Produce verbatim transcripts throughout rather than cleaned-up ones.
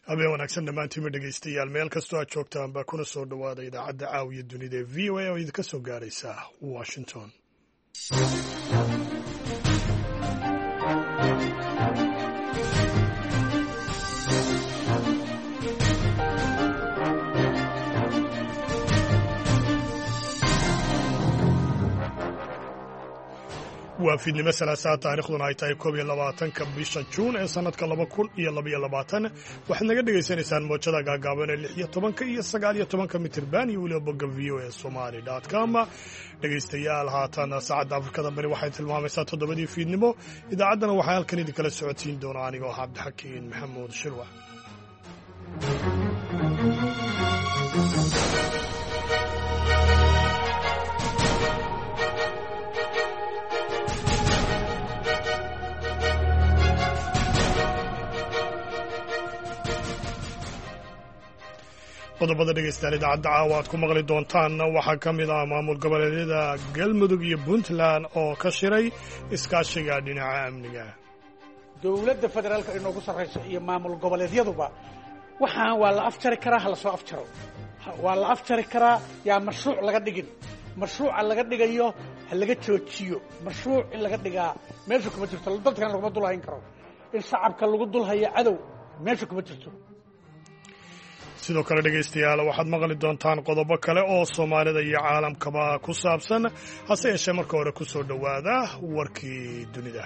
habeen wanaagsan dhammaantiinma dhegaystayaal meel kastoo aad joogtaan baa kuna soo dhowaada idaacadda caawiya dunida ee v o a oo idinka soo gaaraysa washington. waa fiidnimo salaasaa taariikhduna ay tahay koob iyo labaatanka bisha juun ee sannadka laba kun iyo labaiyo labaatan waxaad naga dhegaysanaysaan moojada gaagaaban ee lix iyo tobanka iyo sagaal iyo tobanka mitirban iyo weliba bogga v o a somali dot com dhegaystayaal haatan saacadda afrikada bari waxay tilmaamaysaa toddobadii fiidnimo idaacaddana waxaa halkan idinkala socodsiin doona anigoo ah cabdixakiin maxamuud shirwax. qodobada dhegaystayaal idaacadda caawa aad ku maqli doontaan waxaa ka mid ah maamul goboleedyada galmudug iyo puntland oo ka shiray iskaashiga dhinaca amniga. dowladda federaalka inoogu sarrayso iyo maamul goboleedyaduba waxaan waa la afjari karaa ha la soo afjaro waa la afjari karaa yaa mashruuc laga dhigin mashruuca laga dhigayo ha laga joojiyo mashruuc in laga dhigaa meesha kuma jirto dadkan laguma dulhayn karo in shacabka lagu dulhayo cadow meesha kuma jirto. sidoo kale dhegaystayaal waxaad maqli doontaan qodobo kale oo soomaalida iyo caalamkaba ku saabsan hase yeeshee marka hore ku soo dhowaada warkii dunida.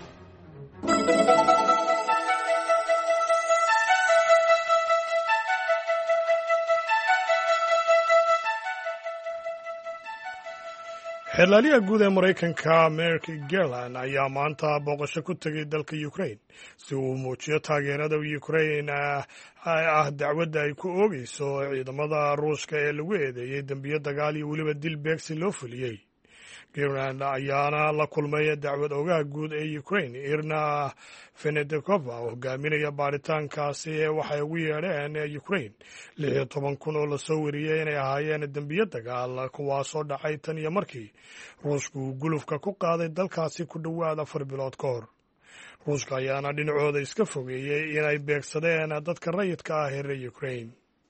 xeerlaaliyaha guud ee maraykanka merk garland ayaa maanta booqasho ku tegay dalka ukraine si uu muujiyo taageerada ukraine ah dacwadda ay ku oogayso ciidamada ruushka ee lagu eedeeyey dembiyo dagaal iyo weliba dil beegsi loo fuliyey. garland ayaana la kulmay dacwad oogaha guud ee ukraine irna fenedekova oo hogaaminaya baaritaankaasi waxay ugu yeedheen ukraine lix iyo toban kun oo lasoo wariyey inay ahaayeen dembiyo dagaal kuwaasoo dhacay tan iyo markii ruushku uu gulufka ku qaaday dalkaasi ku dhowaad afar bilood ka hor. ruushka ayaana dhinacooda iska fogeeyey inay beegsadeen dadka rayidka ah ee reer ukraine.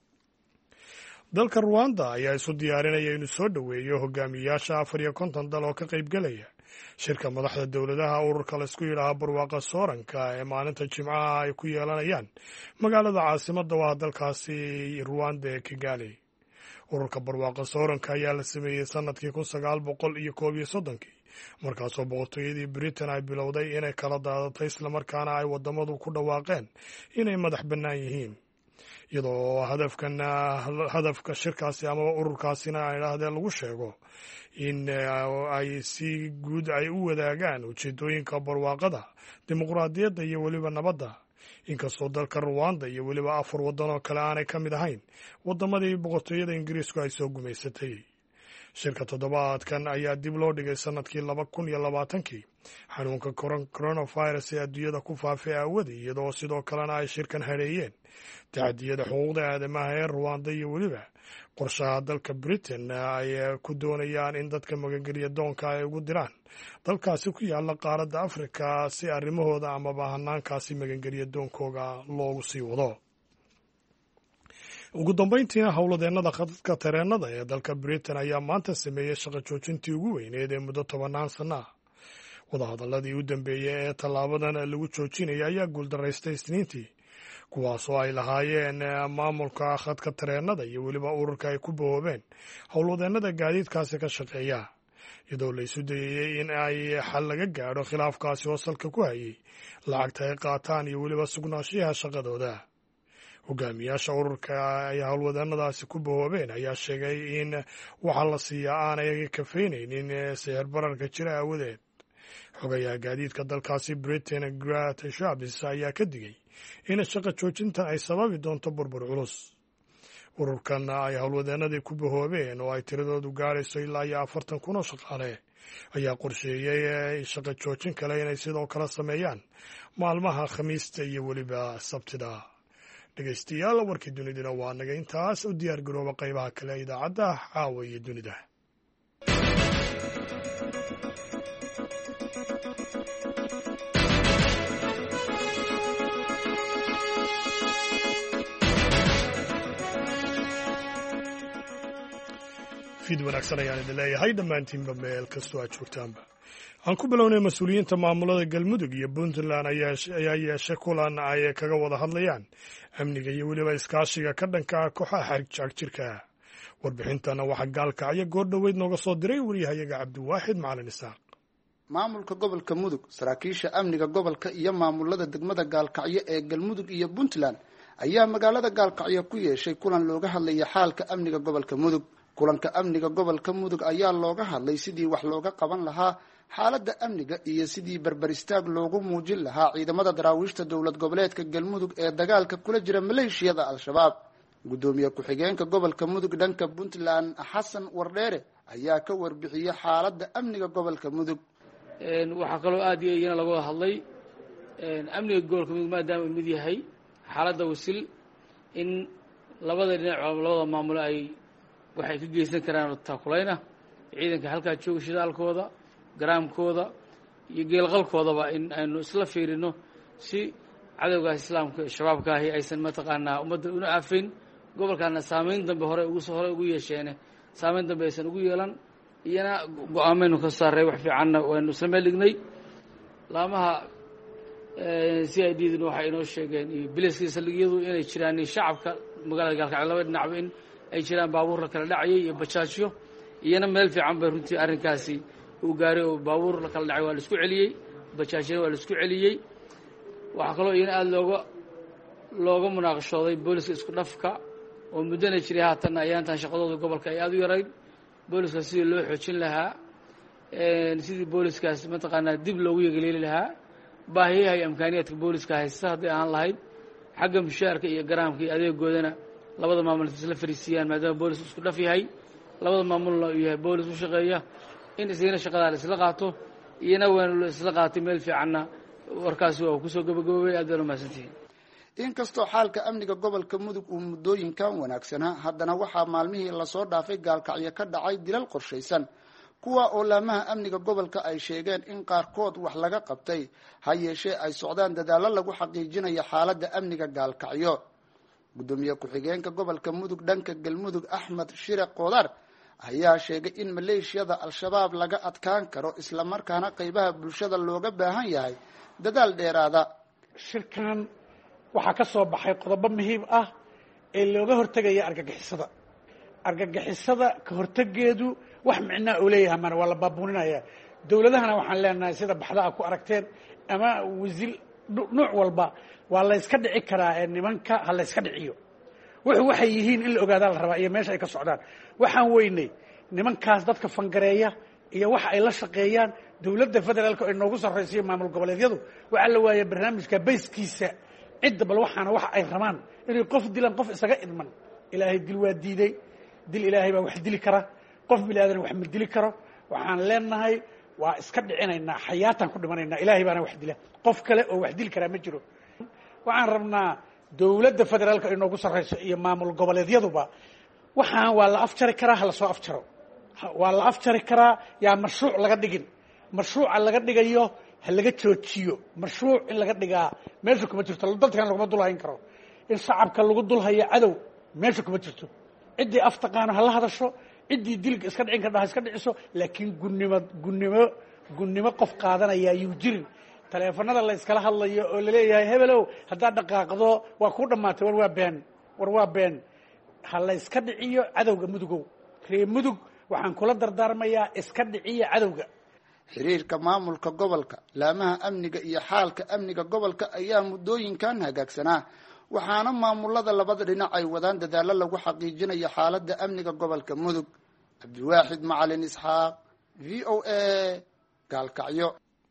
dalka ruwanda ayaa isu diyaarinaya inuu soo dhoweeyo hogaamiyayaasha afar iyo konton dal oo ka qaybgelaya shirka madaxda dowladaha ururka laysku yidhaaha barwaaqa sooranka ee maalinta jimcaha ay ku yeelanayaan magaalada caasimadda waa dalkaasi ruwanda ee kigali. ururka barwaaqa sooranka ayaa la sameeyey sannadkii kun sagaal boqol iyo koob iyo soddonkii markaasoo boqortooyadii britain ay bilowday inay kala daadatay islamarkaana ay waddamadu ku dhawaaqeen inay madax bannaan yihiin iyadoo hadafkan hadafka shirkaasi amaba ururkaasina ay idhaahdeen lagu sheego in ay si guud ay u wadaagaan ujeedooyinka barwaaqada dimuqraadiyadda iyo weliba nabadda inkastoo dalka ruwanda iyo weliba afar waddan oo kale aanay ka mid ahayn waddamadii boqortooyada ingiriisku ay soo gumaysatay. shirka toddobaadkan ayaa dib loo dhigay sannadkii laba kun iyo labaatankii xanuunka coronavirus ee adduunyada ku faafay aawadii iyadoo sidoo kalena ay shirkan hareeyeen tacadiyada xuquuqda aadamaha ee ruwanda iyo weliba qorshaha dalka britain ay ku doonayaan in dadka magangelya doonka ay ugu diraan dalkaasi ku yaala qaaradda afrika si arrimahooda amaba hanaankaasi magangelya doonkooga loogu sii wado. ugu dambayntiina howladeennada khadadka tareennada ee dalka britain ayaa maanta sameeyey shaqo joojintii ugu weyneed ee muddo tobannaan sanno ah. wadahadalladii u dambeeyey ee tallaabadan lagu joojinaya ayaa guuldaraystay isniintii kuwaasoo ay lahaayeen maamulka khadka tareennada iyo weliba ururka ay ku bahoobeen howlwadeennada gaadiidkaasi ka shaqeeya iyadoo la isu dayayey in ay xal laga gaadho khilaafkaasi oo salka ku hayay lacagta ay qaataan iyo weliba sugnaanshiyaha shaqadooda. hogaamiyaasha ururka ay howlwadeennadaasi ku bahoobeen ayaa sheegay in waxa la siiyaa aanay kafaynaynin sicir bararka jira aawadeed. xogayaha gaadiidka dalkaasi britain grat shabis ayaa ka digay in shaqo joojintan ay sababi doonto burbur culus. ururkan ay howlwadeennadii ku bahoobeen oo ay tiradoodu gaarayso ilaa iyo afartan kun oo shaqaale ayaa qorsheeyey shaqo joojin kale inay sidoo kale sameeyaan maalmaha khamiista iyo weliba sabtida. dhegaystayaal warkii duniduna waa naga intaas u diyaar garooba qaybaha kale idaacadda caawa iyo dunida. fid wanaagsan ayaan idin leeyahay dhammaantiinba meel kastoo aad joogtaanba. aan ku bilownay mas-uuliyiinta maamulada galmudug iyo puntland ayaa yeeshay kulan ay kaga wada hadlayaan amniga iyo weliba iskaashiga ka dhanka ah kooxaha xagjirka. warbixintana waxaa gaalkacyo goor dhoweyd nooga soo diray wariyahayaga cabdiwaaxid macalin isaaq. maamulka gobolka mudug, saraakiisha amniga gobolka iyo maamulada degmada gaalkacyo ee galmudug iyo puntland ayaa magaalada gaalkacyo ku yeeshay kulan looga hadlaya xaalka amniga gobolka mudug. kulanka amniga gobolka mudug ayaa looga hadlay sidii wax looga qaban lahaa xaaladda amniga iyo sidii berberistaag loogu muujin lahaa ciidamada daraawiishta dowlad goboleedka galmudug ee dagaalka kula jira maleeshiyada al-shabaab. guddoomiye ku-xigeenka gobolka mudug dhanka puntland xasan wardheere ayaa ka warbixiyey xaaladda amniga gobolka mudug. waxaa kaloo aad iyo iyana laga hadlay amniga gobolka mudug maadaama uu mid yahay xaaladda wasil in labada dhinac labada maamulo ay waxay ka geysan karaan taakulayna ciidanka halkaa jooga shidaalkooda garaamkooda iyo geelqalkoodaba in aynu isla fiirino si cadowgaas islaamka shabaabka ahi aysan mataqaanaa ummadda una aafin gobolkaana saamayn dambe hore ugu hore ugu yeesheene saamayn dambe aysan ugu yeelan iyana go-aamaynu ka saaray wax fiicanna waynu isla meel dhignay. laamaha c i d duna waxay inoo sheegeen iyo biliska saldhigyadu inay jiraan shacabka magaalada gaalkacyo laba dhinacba in ay jiraan baabuur la kala dhacayay iyo bajaajyo iyana meel fiican bay runtii arrinkaasi uu gaaray oo baabuur la kala dhacay waa la isku celiyey, bajaajyana waa la isku celiyey. waxaa kaloo iyana aada looga looga munaaqashooday booliska isku dhafka oo muddana jiray haatanna ayaantan shaqadooda gobolka ay aada u yarayd. booliska sidii loo xoojin lahaa, sidii booliskaas mataqaanaa dib loogu yegeleeli lahaa, baahiyaha iyo imkaaniyaadka booliska haysta hadday ahaan lahayd xagga mushaarka iyo garaamka iyo adeegoodana labada maamul isla fariisiiyaan maadaama boolis isku dhaf yahay, labada maamulna uu yahay boolis u shaqeeya, in isagana shaqadaa la isla qaato iyana waanu la isla qaatay meel fiicanna warkaasi waa kusoo gabagaboobay. aad baan u mahadsantihiin. inkastoo xaalka amniga gobolka mudug uu muddooyinkan wanaagsanaa, haddana waxaa maalmihii lasoo dhaafay gaalkacyo ka dhacay dilal qorshaysan, kuwa oo laamaha amniga gobolka ay sheegeen in qaarkood wax laga qabtay, ha yeeshee ay socdaan dadaallo lagu xaqiijinayo xaaladda amniga gaalkacyo. guddoomiye ku-xigeenka gobolka mudug dhanka galmudug axmed shire qoodar ayaa sheegay in maleeshiyada al-shabaab laga adkaan karo islamarkaana qaybaha bulshada looga baahan yahay dadaal dheeraada. shirkan waxaa ka soo baxay qodobo muhiim ah ee looga hortegaya argagixisada. argagixisada ka hortegeedu wax micnaa uu leeyahay mana waa la baabuuninaya. dowladahana waxaan leenahay sida baxdaa ku aragteen ama wasil nuuc walba waa la yska dhici karaa ee nimanka ha la yska dhiciyo. wuxuu waxay yihiin in la ogaadaa la rabaa iyo meesha ay ka socdaan. waxaan weynay nimankaas dadka fangareeya iyo waxa ay la shaqeeyaan dowladda federaalka ay noogu sarraysiyo maamul goboleedyadu waxaa la waaya barnaamijka bayskiisa cidda bal waxaana waxa ay rabaan inay qof dilaan qof isaga idman. ilaahay dil waa diiday, dil ilaahay baa wax dili kara, qof bini aadan wax ma dili karo. waxaan leenahay waa iska dhicinaynaa, xayaataan ku dhimanaynaa, ilaahay baana wax dila, qof kale oo wax dili karaa ma jiro. waxaan rabnaa dowladda federaalka ay noogu sarrayso iyo maamul goboleedyaduba waxaan waa la afjari karaa, ha lasoo afjaro. waa la afjari karaa, yaa mashruuc laga dhigin. mashruuca laga dhigayo ha laga joojiyo. mashruuc in laga dhigaa meesha kuma jirto. dadkan laguma dulhayn karo. in shacabka lagu dulhayo cadow meesha kuma jirto. ciddii af taqaano hala hadasho, ciddii dilka iska dhicin kardha ha iska dhiciso, laakiin gunnimo gunnimo gunnimo qof qaadanaya ayuu jirin. taleefanada la iskala hadlayo oo laleeyahay hebelow haddaad dhaqaaqdo waa kuu dhammaatay, war waa been war waa been. ha la iska dhiciyo cadowga mudugow. ree mudug waxaan kula dardaarmayaa iska dhiciya cadowga. xiriirka maamulka gobolka, laamaha amniga iyo xaalka amniga gobolka ayaa muddooyinkan hagaagsanaa, waxaana maamulada labada dhinac ay wadaan dadaallo lagu xaqiijinayo xaaladda amniga gobolka mudug. cabdiwaaxid macalin isxaaq, v o a, gaalkacyo.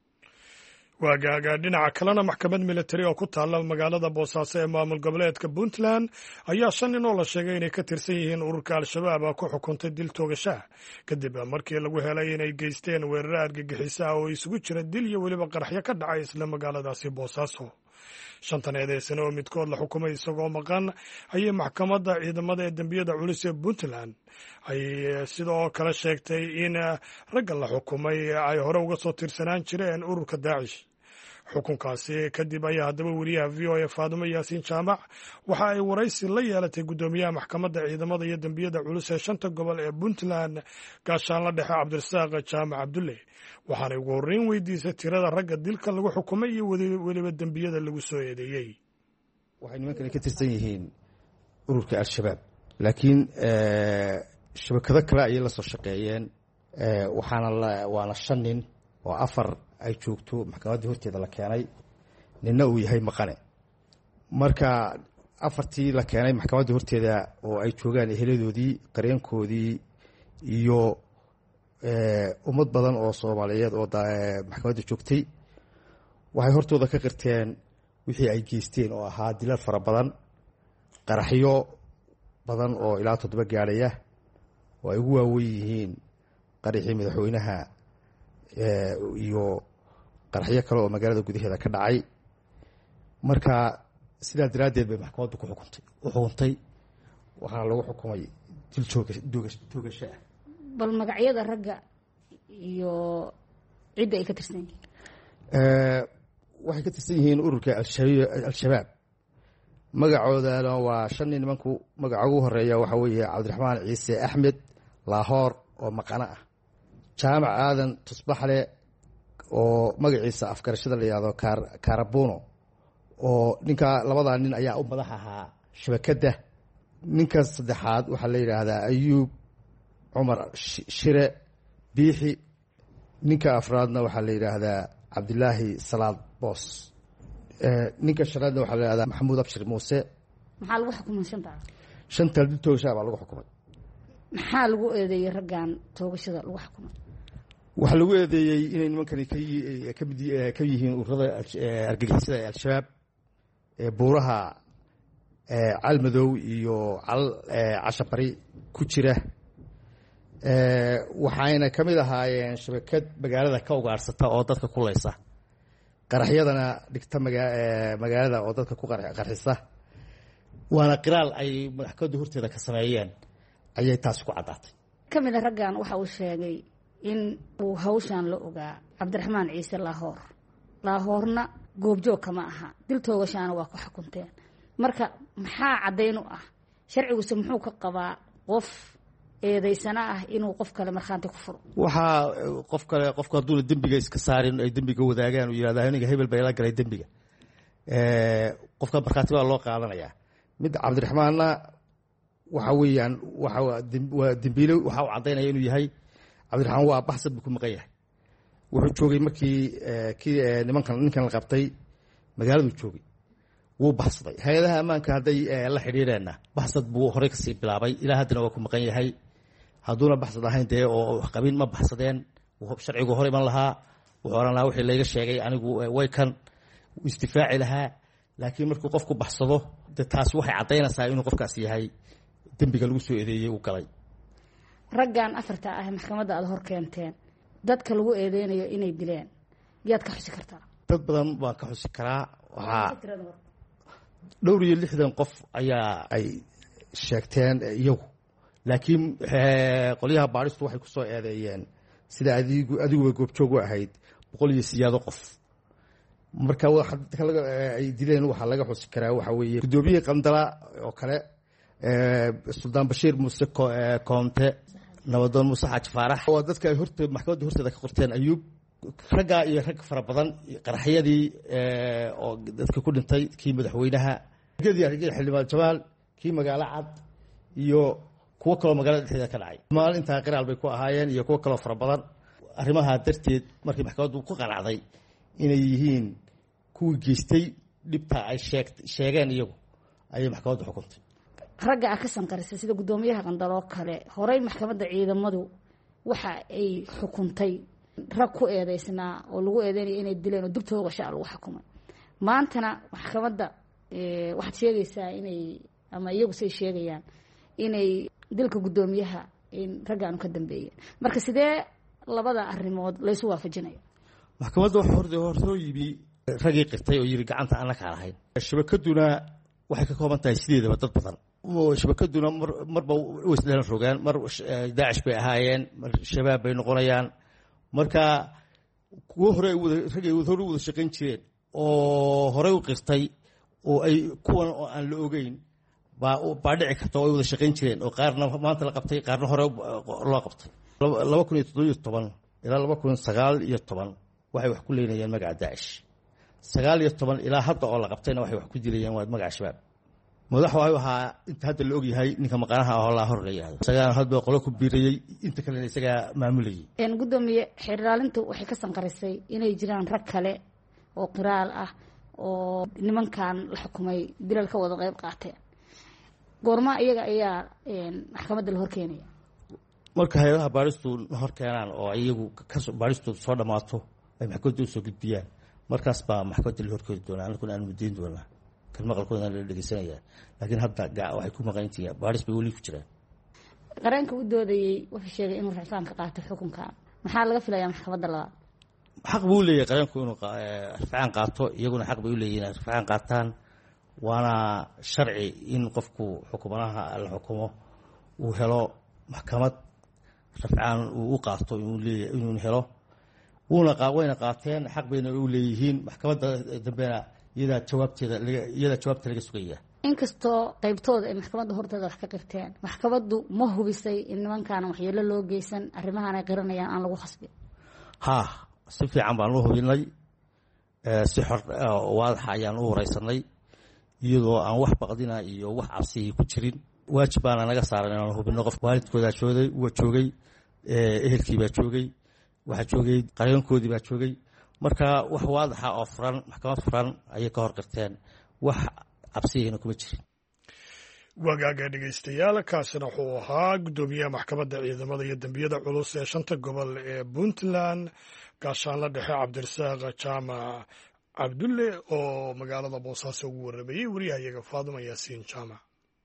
waagaaga dhinaca kalena maxkamad militari oo ku taalla magaalada boosaaso ee maamul goboleedka puntland ayaa shan nin oo la sheegay inay ka tirsan yihiin ururka al-shabaab ku xukuntay dil toogashaah kadib markii lagu helay inay geysteen weeraro argagixiso ah oo isugu jira dil iyo weliba qaraxyo ka dhacay isla magaaladaasi boosaaso. shantan eedeysane oo midkood la xukumay isagoo maqan ayay maxkamadda ciidamada ee dembiyada culus ee puntland ay sidoo kale sheegtay in ragga la xukumay ay hore uga soo tirsanaan jireen ururka daacish. xukunkaasi kadib ayaa haddaba weriyaha v o a faadumo yaasiin jaamac waxa ay waraysi la yeelatay guddoomiyaha maxkamadda ciidamada iyo dembiyada culus ee shanta gobol ee puntland gaashaanla dhexe cabdirasaaq jaamac cabdulle waxaanay ugu horreyn weydiisay tirada ragga dilka lagu xukumay iyo weliba dembiyada lagu soo eedeeyey. waxay nimankani ka tirsan yihiin ururka al-shabaab laakiin shabakado kale ayay la soo shaqeeyeen waxaana waana shan nin oo afar ay joogto maxkamaddii horteeda la keenay ninna uu yahay maqane. marka afartii la keenay maxkamaddii horteeda oo ay joogaan eheladoodii qareenkoodii iyo ummad badan oo soomaaliyeed oo maxkamadda joogtay waxay hortooda ka qirteen wixii ay geysteen oo ahaa dilal fara badan, qaraxyo badan oo ilaa toddoba gaadhaya oo ay ugu waaweyn yihiin qaraxii madaxweynaha iyo qaraxyo kale oo magaalada gudaheeda ka dhacay. marka sidaa daraaddeed bay maxkamaddu ku xukuntay u xukuntay waxaana lagu xukumay dil toogasho ah. bal magacyada ragga iyo cidda ay ka tirsan yihiin. waxay ka tirsan yihiin ururka al-shabaab. magacoodana waa shan nin. nimanku magaca ugu horeeya waxaa weeye cabdiraxmaan ciise axmed laahoor oo maqano ah, jaamac aadan tusbaxle oo magaciisa afgarashada la yihahdo kaarabuno oo ninka labadaa nin ayaa u madax ahaa shabakadda. ninka saddexaad waxaa la yidhaahdaa ayuub cumar shire biixi. ninka afraadna waxaa la yidhaahdaa cabdilaahi salaad boos. ninka shanaadna waxaa la yihahdaa maxamuud abshir muuse. maxaa lagu xukumay shanta? shanta dil toogashaa baa lagu xukumay. maxaa lagu eedeeyey raggan toogashada lagu xukumay? waxaa lagu eedeeyey inay nimankani kamid ka yihiin ururada argagixisada ee al-shabaab ee buuraha calmadow iyo cashabari ku jira. waxayna ka mid ahaayeen shabakad magaalada ka ugaadhsata oo dadka kuleysa, qaraxyadana dhigta magaalada oo dadka ku qarxisa. waana qiraal ay maxkamadda horteeda ka sameeyeen ayay taasi ku caddaatay. ka mid a raggan waxa uu sheegay in uu hawshan la ogaa cabdiraxmaan ciise laahoor. laahoorna goobjoog kama aha, dil toogashaana waa ku xukunteen. marka maxaa caddayn u ah sharciguse muxuu ka qabaa qof eedaysana ah inuu qof kale markhaanti ku furo? waxaa qof kale qofku hadduuna dembiga iska saarin ay dembiga wadaagaan uu yihahda aniga hebel baa ila galay dembiga, qofka markhaati baa loo qaadanayaa. mid cabdiraxmaanna waxa weeyaan waa dembiile waxa uu caddaynaya inuu yahay cabdiraxmaan waa baxsad buu ku maqan yahay. wuxuu joogay markii kii nimankan ninkan la qabtay magaaladuu joogay, wuu baxsaday. hay-adaha ammaanka hadday la xidhiireenna baxsad buu horey kasii bilaabay, ilaa haddana waa ku maqan yahay. hadduuna baxsad ahayn dee oo qabin ma baxsadeen, sharcigu hor iman lahaa, wuxuu ohan lahaa wixii layga sheegay anigu way kan isdifaaci lahaa. laakiin markuu qofku baxsado de taasi waxay caddaynaysaa inuu qofkaas yahay dembiga lagu soo eedeeyey uu galay. raggan afarta ah maxkamadda aada hor keenteen dadka lagu eedeynayo inay dileen yaad ka xusi kartaa? dad badan baan ka xusi karaa. waxaa dhowr iyo lixdan qof ayaa ay sheegteen iyagu, laakiin qolyaha baadhistu waxay ku soo eedeeyeen sida adigu adiguba goobjoog u ahayd boqol iyo siyaado qof. marka ay dileen waxaa laga xusi karaa waxaa weeye guddoomiyihii qandala oo kale, suldaan bashiir muuse koonte, nabadoon muuse xaaji faarax. waa dadka ay horte maxkamadda horteeda ka qorteen ayuub. raggaa iyo rag fara badan, qaraxyadii oo dadka ku dhintay, kii madaxweynaha, xildhibaan jamaal, kii magaalo cad iyo kuwo kaloo magaalada dhexdeeda ka dhacay. maalintaa qiraal bay ku ahaayeen iyo kuwo kaloo fara badan. arrimaha darteed markii maxkamaddu ku qanacday inay yihiin kuwii geystay dhibta ay sheegeen iyagu ayay maxkamaddu xukuntay. ragga a ka sanqarisa sida guddoomiyaha qandaloo kale horey maxkamadda ciidamadu waxa ay xukuntay rag ku eedeysnaa oo lagu eedeynaya inay dileen oo dib toogashaa lagu xukumay. maantana maxkamadda waxaad sheegaysaa inay ama iyagu say sheegayaan inay dilka guddoomiyaha in raggaanu ka dambeeyeen. marka sidee labada arrimood laysu waafajinaya? maxkamadda waxa hor horsoo yimi raggii qirtay oo yiri gacanta aan la kala lahayn. shabakaduna waxay ka kooban tahay sideedaba dad badan. shabakaduna marba way isdhelan rogaan, mar daacish bay ahaayeen, mar shabaab bay noqonayaan. marka kuwo hore raggay hore wada shaqayn jireen oo horey u qirtay oo ay kuwan oo aan la ogeyn baa baa dhici karta oo ay wada shaqayn jireen oo qaarna maanta la qabtay qaarna hore loo qabtay laba kun iyo toddoba iyo toban ilaa laba kun sagaal iyo toban waxay wax ku leynayeen magaca daacish sagaal iyo toban ilaa hadda oo la qabtayna waxay wax ku dilayeen waa magaca shabaab madax waxuu ahaa inta hadda la og yahay ninka maqanaha oo la hor la yiraahdo isagaa hadba qolo ku biirayay inta kalena isagaa maamulayay een gudoomiye xiraalintu waxay ka sanqarisay inay jiraan rag kale oo qiraal ah oo nimankan la xukumay dilal ka wada qayb qaateen goorma iyaga ayaa een maxkamadda la hor keenaya marka hay'adaha baaristu hor keenaan oo iyagu ka baaristu soo dhamaato ay maxkamadda u soo gudbiyaan markaas baa maxkamadda la hor keeni doonaa anku aan mudiin doonaa kan maqalkooda la dhageysanaya laakiin hadda waxay ku maqan yihiin baaris bay wali ku jiraan qaranka u doodayay wuxuu sheegay inuu rafaan ka qaato xukunka maxaa laga filayaa maxkamadda labaad xaq buu leeyahay qaranku inuu rafaan qaato iyaguna xaq bay u leeyihiin rafaan qaataan waana sharci in qofku xukumaha la xukumo uu helo maxkamad rafaan uu u qaato inuu leeyahay inuu helo wuuna qaawayna qaateen xaq bayna u leeyihiin maxkamadda dambena iyada jawaabteeda iyada jawaabta laga sugaya inkastoo qaybtooda ay maxkamadda horteeda wax ka qirteen maxkamaddu ma hubisay in nimankan waxyeelo loo geysan arrimahan ay qiranayaan aan lagu khasbin ha si fiican baan u hubinay si xor waadax ayaan u wareysanay iyadoo aan wax baqdina iyo wax cabsi ku jirin waajib baana naga saaran inaan hubino qof waalidkooda joogay uu joogay ehelkii baa joogay waxa joogay qarankoodii baa joogay marka wax waadaxa oo furan maxkamad furan ayay ka hor qirteen wax cabsiyeena kuma jirin wagaaga dhegeystayaal kaasina wuxuu ahaa guddoomiyaha maxkamadda ciidamada iyo dembiyada culus ee shanta gobol ee puntland gaashaanla dhexe cabdirasaaq jaamac cabdulle oo magaalada boosaaso ugu waramayey wariyahayaga faaduma yaasiin jaamac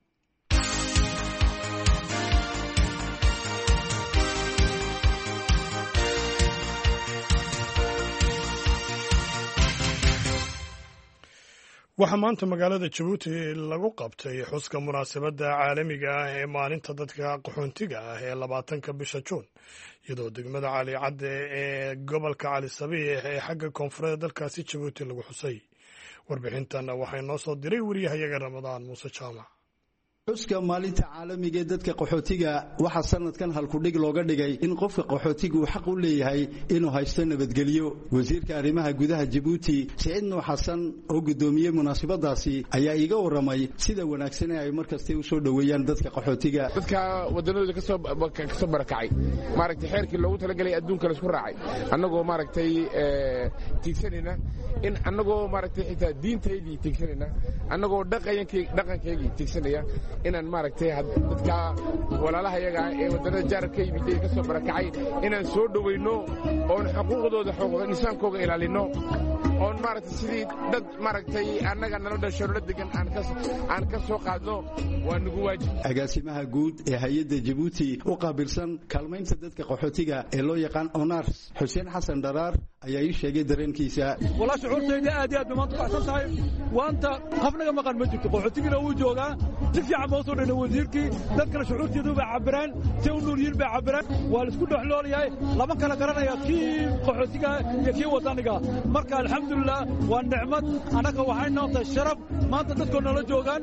waxaa maanta magaalada jabuuti lagu qabtay xuska munaasabadda caalamiga ah ee maalinta dadka qaxoontiga ah ee labaatanka bisha juun iyadoo degmada cali cadde ee gobolka cali sabiix ee xagga koonfureed dalkaasi jabuuti lagu xusay warbixintan waxay noo soo diray wariyahayaga ramadaan muuse jaamac xuska maalinta caalamiga ee dadka qaxootiga waxaa sanadkan halkudhig looga dhigay in qofka qaxootiga uu xaq u leeyahay inuu haysto nabadgelyo wasiirka arrimaha gudaha Djibouti Saciid Nuux Xasan oo gudoomiyay munaasabadaasi ayaa iiga waramay sida wanaagsan ay markasta u soo dhaweeyaan dadka qaxootiga dadka wadanadooda ka soo ka soo barakacay maaragtay xeerkii loogu talagalay adduunka la isku raacay annagoo maaragtay ee tiigsanina in annagoo maaragtay xitaa diinteedii tiigsanina annagoo dhaqankeedii dhaqankeedii tiigsanaya inaan maaragtay dadka walaalaha iyaga ee wadannada jaarka yimid ka soo barakacay inaan soo dhaweyno oo xuquuqdooda xuquuqda insaankooda ilaalino oo maaragtay sidii dad maaragtay annaga nala dhasho la degan aan ka aan ka soo qaadno waa nagu waajib agaasimaha guud ee hay'adda Djibouti u qaabilsan kaalmaynta dadka qaxootiga ee loo yaqaan Honors Xuseen Xasan Daraar ayaa ii sheegay dareenkiisa wala shucuurtayda aad iyo aad maanta waxsan tahay waanta qafnaga maqan ma jirto qaxootiga uu joogaa si fiican baa soo dhanay wasiirkii dadkana shucuurtooda baa cabiraan si uu nuuriyin baa cabiraan waa la isku dhaxloolayahay laba kala garanaya kii qaxootiga iyo kii wadaniga marka alxamdulillah waa nicmad anaga waxay noqotay sharaf maanta dadkoona la joogaan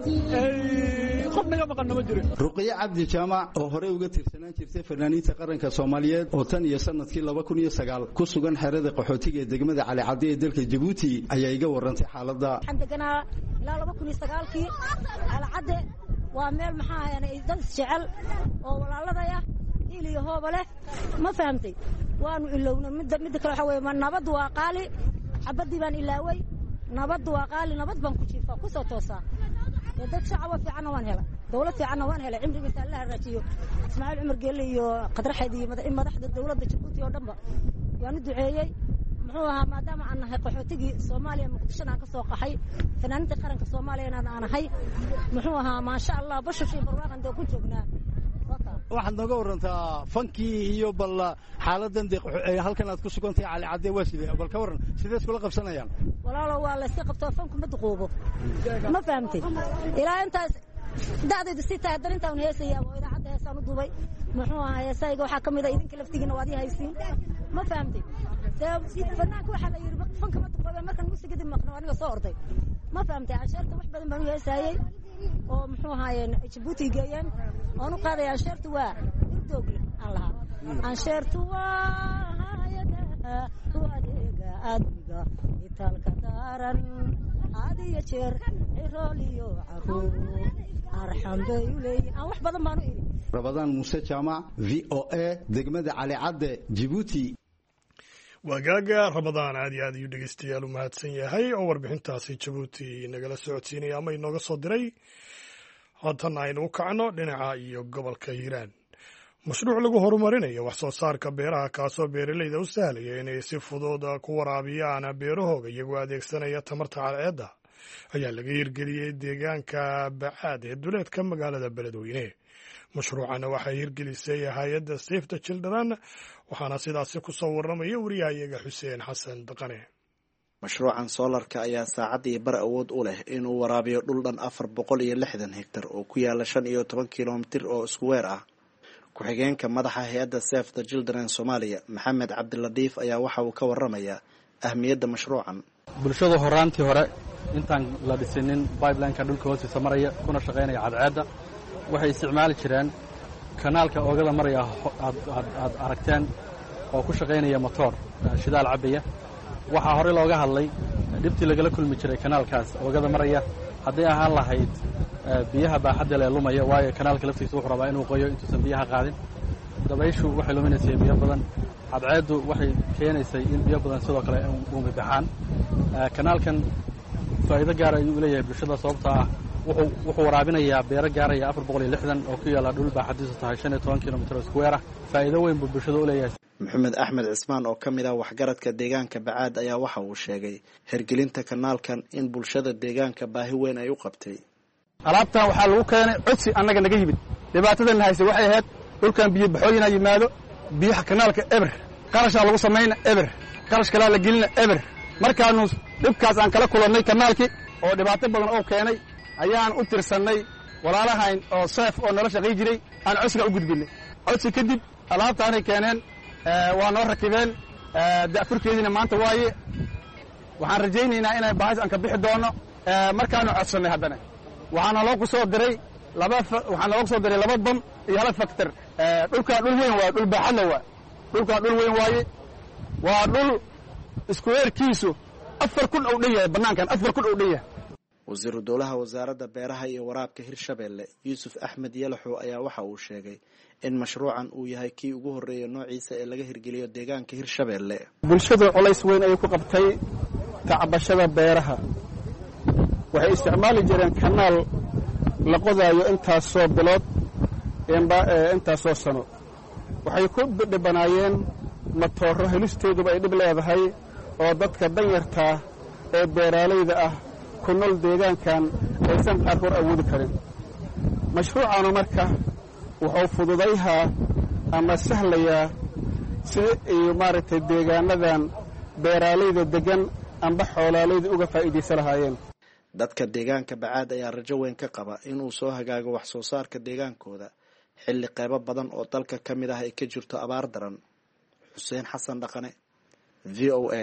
ee qafnaga maqan ma jirin Ruqiya Cabdi Jaamac oo hore uga tirsanaan jirtay fanaaniinta qaranka Soomaaliyeed oo tan iyo sanadkii laba kun iyo sagaal ku sugan xerada qaxootiga ee degmada Cali Cadde ee dalka Djibouti ayaa iga warantay xaaladda waxaan deganaa ilaa laba kun iyo sagaalkii Cali Cadde waa meel maxaa ahayn dad jecel oo walaaladaya il iyo hooba leh ma fahamtay waanu ilowna mid mid kale waxa weeye ma nabad waa qaali xabadii baan ilaaway nabad waa qaali nabad baan ku jiifaa ku soo toosaa dad shacab fiican waan helay dawlad fiican waan helay cimrigiisa Allah raajiyo Ismaaciil Umar Geelle iyo Qadraxeed iyo madaxda dawladda Djibouti oo dhanba waan duceeyay muxuu ahaa maadaama aan nahay qaxootigii Soomaaliya Muqdisho aan ka soo qaxay fanaaniinta qaranka Soomaaliya aan aanahay muxuu ahaa ma sha Allah bashashii barwaaqan doo ku joognaa waxaad nooga warantaa fankii iyo bal xaaladan halkan aad ku sugantay Cali Cadde waa sidee bal ka waran sidee isku la qabsanayaan walaalo waa la iska qabto fanku ma duqoobo ma fahamtay ilaa intaas da'daydu si tahay darinta aan heesaya oo idaacadda heesaan u dubay muxuu ahaa heesayga waxa kamid ah idinka laftigiina waad haysiin ma fahamtay dee banaanka waxaa la yidhi fanka ma duqoobe markan muuse kadib maqno aniga soo orday ma fahamtay cansheerta wax badan baan u heesaayey oo muxuu ahaayeen jabuuti geeyeen oon u qaaday cansheertu waa doogle aan lahaa cansheertu waa hayada u adeega admiga itaalka daaran had iyo jeer cirool iyo caruur arxan bay u leeyihin aan wax badan baan u idhi rabadaan muuse jaamac v o a degmada cali cadde jabuuti wagaaga ramadaan aad iyo aad ayuu dhegeystayaal u mahadsan yahay oo warbixintaasi jabuuti nagala socodsiinaya ama inooga soo diray haatan aynu u kacno dhinaca iyo gobolka hiiraan mashruuc lagu horumarinayo wax soo saarka beeraha kaasoo beeralayda u sahlaya inay si fudud ku waraabiyaan beerahooga iyagoo adeegsanaya tamarta cadceedda ayaa laga hirgeliyey deegaanka bacaad ee duleedka magaalada beledweyne mashruucana waxay hirgelisay hay-adda save the children waxaana sidaasi ku soo warramaya wariyahayaga xuseen xasan daqane mashruucan soolarka ayaa saacad iyo bar awood u leh inuu waraabiyo dhul dhan afar boqol iyo lixdan hektar oo ku yaala shan iyo toban kilomitir oo isku weer ah ku-xigeenka madaxa hay-adda save the children soomaaliya maxamed cabdiladiif ayaa waxa uu ka warramayaa ahmiyadda mashruucan bulshadu horaantii hore intaan la dhisinin bibelineka dhulka hoostiisa maraya kuna shaqaynaya cadceedda waxay isticmaali jireen kanaalka oogada maraya aad aragteen oo ku shaqaynaya motoor shidaal cabaya waxaa horey looga hadlay dhibtii lagala kulmi jiray kanaalkaas oogada maraya hadday ahaan lahayd biyaha baaxadda lee lumaya waayo kanaalka laftiisa wuxuu rabaa inuu qoyo intuusan biyaha qaadin dabayshu waxay luminaysay biyo badan cadceeddu waxay keenaysay in biyo badan sidoo kale uumi baxaan kanaalkan faa'iido gaar ayuu u leeyahay bulshada sababtoo ah wuxuu waraabinayaa beero gaaraya afar boqol iyo lixdan oo ku yaalla dhul baaxadiisu tahay shan iyo toban kilomitir oo iskuweer ah faa'iido weyn buu bulshada u leeyahay maxamed axmed cismaan oo ka mid ah waxgaradka deegaanka bacaad ayaa waxa uu sheegay hirgelinta kanaalkan in bulshada deegaanka baahi weyn ay u qabtay alaabtan waxaa lagu keenay codsi annaga naga yimid dhibaatadan haysay waxay ahayd dhulkan biyo baxooyinaa yimaado biyaha kanaalka eber qarashaa lagu samayna eber qarash kalaa la gelina eber markaanu dhibkaas aan kala kulannay kanaalkii oo dhibaato badan oo keenay ayaan u tirsannay walaalahayn oo seef oo nala shaqay jiray aan codsiga u gudbinay codsi kadib alaabtaanay keeneen waa noo rakibeen da'furkeediina maanta waaye waxaan rajaynaynaa inay bahas aan ka bixi doonno markaanu codsannay haddana waxaana loo ku soo diray laba waxaa naloo ku soo diray laba bam iyo hal faktor dhulkaan dhul weyn waaye dhul baaxadla waa dhulkaan dhul weyn waaye waa dhul iskuweerkiisu afar kun ou dhan yahay bannaankan afar kun ou dhan yahay wasiiru dowlaha wasaaradda beeraha iyo waraabka hirshabeelle yuusuf axmed yalaxow ayaa waxa uu sheegay in mashruucan uu yahay kii ugu horreeya noociisa ee laga hirgeliyo deegaanka hirshabeelle bulshadu colays weyn ayay ku qabtay tacbashada beeraha waxay isticmaali jireen kanaal la qodaayo intaasoo bilood intaasoo sano waxay ku dhibanaayeen matooro helisteeduba ay dhib leedahay oo dadka danyartaa ee beeraalayda ah ku nool deegaankan aysan qaarkood awoodi karin mashruucaanu marka wuxuu fududayhaa ama sahlayaa sida ay maaragtay deegaanadan beeraalayda deggan amba xoolaalayda uga faa'iidaysan lahaayeen dadka deegaanka bacaad ayaa rajo weyn ka qaba inuu soo hagaago wax soo saarka deegaankooda xilli qaybo badan oo dalka ka mid ah ay ka jirto abaar daran xuseen xasan dhaqane v o a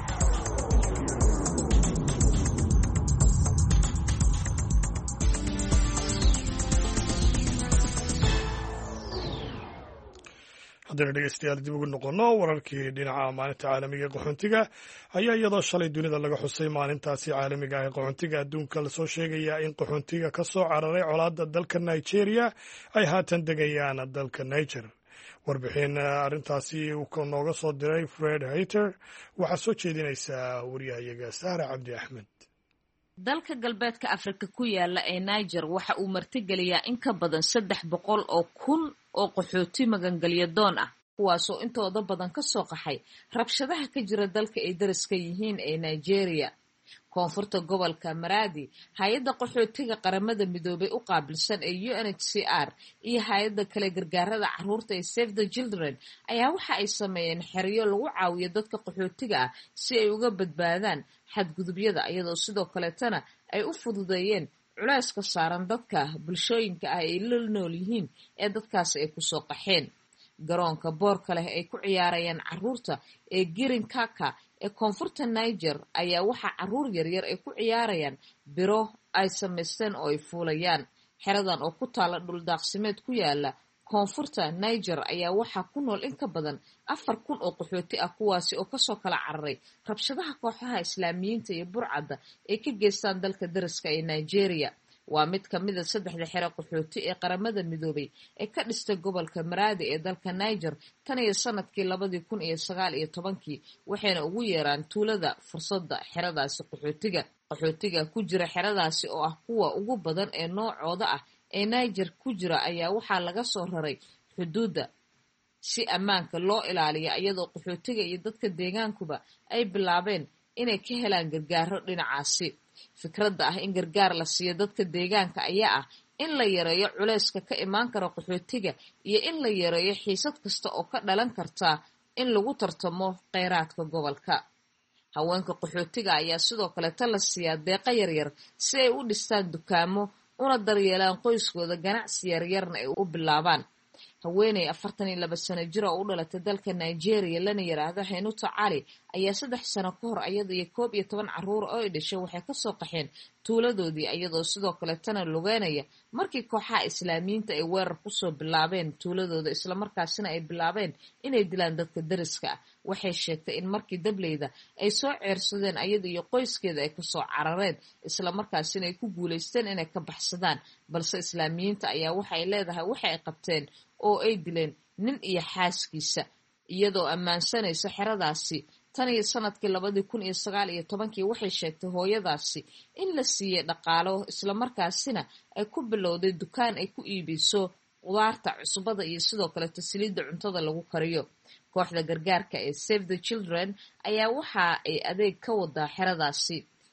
haddaynu dhegeystayaal dib ugu noqonno wararkii dhinaca maalinta caalamiga ee qaxoontiga ayaa iyadoo shalay dunida laga xusay maalintaasi caalamiga ah ee qaxoontiga adduunka lasoo sheegayaa in qaxoontiga ka soo cararay colaadda dalka nigeria ay haatan degayaan dalka niger warbixin arrintaasi uu nooga soo diray fred hayter waxaa soo jeedinaysaa wariyahayaga sahra cabdi axmed dalka galbeedka afrika ku yaala ee niger waxa uu martigeliyaa in ka badan saddex boqol oo kun oo qaxooti magangelya doon ah kuwaasoo intooda badan ka soo qaxay rabshadaha ka jira dalka ay dariska yihiin ee nigeria koonfurta gobolka maradi hay-adda qaxootiga qaramada midoobay u qaabilsan ee u n h c r iyo hay-adda kale gargaarada caruurta ee save the children ayaa waxa ay sameeyeen xeryo lagu caawiyo dadka qaxootiga ah si ay uga badbaadaan xadgudubyada iyadoo sidoo kaleetana ay u fududeeyeen culeyska saaran dadka bulshooyinka ah ay la nool yihiin ee dadkaasi ay kusoo qaxeen garoonka boorka leh ay ku ciyaarayaan caruurta ee girin kaka ee koonfurta niger ayaa waxaa caruur yaryar ay ku ciyaarayaan biro ay samaysteen oo ay fuulayaan. xeradan oo ku taala dhuldaaqsimeed ku yaala koonfurta niger ayaa waxaa ku nool in ka badan afar kun oo qaxooti ah kuwaasi oo kasoo kala cararay rabshadaha kooxaha islaamiyiinta iyo burcadda ay ka geystaan dalka dariska ee nigeria. waa mid ka mida saddexda xero qaxooti ee qaramada midoobay ee ka dhistay gobolka maraadi ee dalka niger tan iyo sanadkii labadii kun iyo sagaal iyo tobankii waxayna ugu yeeraan tuulada fursadda xeradaasi qaxootiga. qaxootiga ku jira xeradaasi oo ah kuwa ugu badan ee noocooda ah ee niger ku jira ayaa waxaa laga soo raray xuduudda si ammaanka loo ilaaliya iyadoo qaxootiga iyo dadka deegaankuba ay bilaabeen inay ka helaan gargaaro dhinacaasi. fikradda ah in gargaar la siiyo dadka deegaanka ayaa ah in la yareeyo culayska ka imaan kara qaxootiga iyo in la yareeyo xiisad kasta oo ka dhalan karta in lagu tartamo kheyraadka gobolka. haweenka qaxootiga ayaa sidoo kaleeta la siiyaa deeqa yaryar si ay u dhistaan dukaamo una daryeelaan qoyskooda ganacsi yaryarna ay u bilaabaan. haweeney afartan iyo laba sano jir oo u dhalatay dalka nigeria lana yiraahdo Henuta Cali ayaa saddex sano ka hor iyada iyo koob iyo toban caruur oo ay dhashay waxay kasoo qaxeen tuuladoodii iyadoo sidoo kale tana lugeynaya markii kooxaha islaamiyiinta ay weerar kusoo bilaabeen tuuladooda islamarkaasina ay bilaabeen inay dilaan dadka dariska ah. waxay sheegtay in markii dableyda ay soo ceersadeen iyada iyo qoyskeeda ay kasoo carareen islamarkaasina ay ku guulaysteen inay ka baxsadaan, balse islaamiyiinta ayaa waxay leedahay waxa ay qabteen oo ay dileen nin iyo xaaskiisa iyadoo ammaansanaysa xeradaasi. tan iyo sanadkii labadii kun iyo sagaal iyo tobankii waxay sheegtay hooyadaasi in la siiyey dhaqaalo islamarkaasina ay ku bilowday dukaan ay ku iibiso qudaarta cusbada iyo sidoo kale tasliidda cuntada lagu kariyo. kooxda gargaarka ee Save the Children ayaa waxa ay adeeg ka wadaa xeradaasi.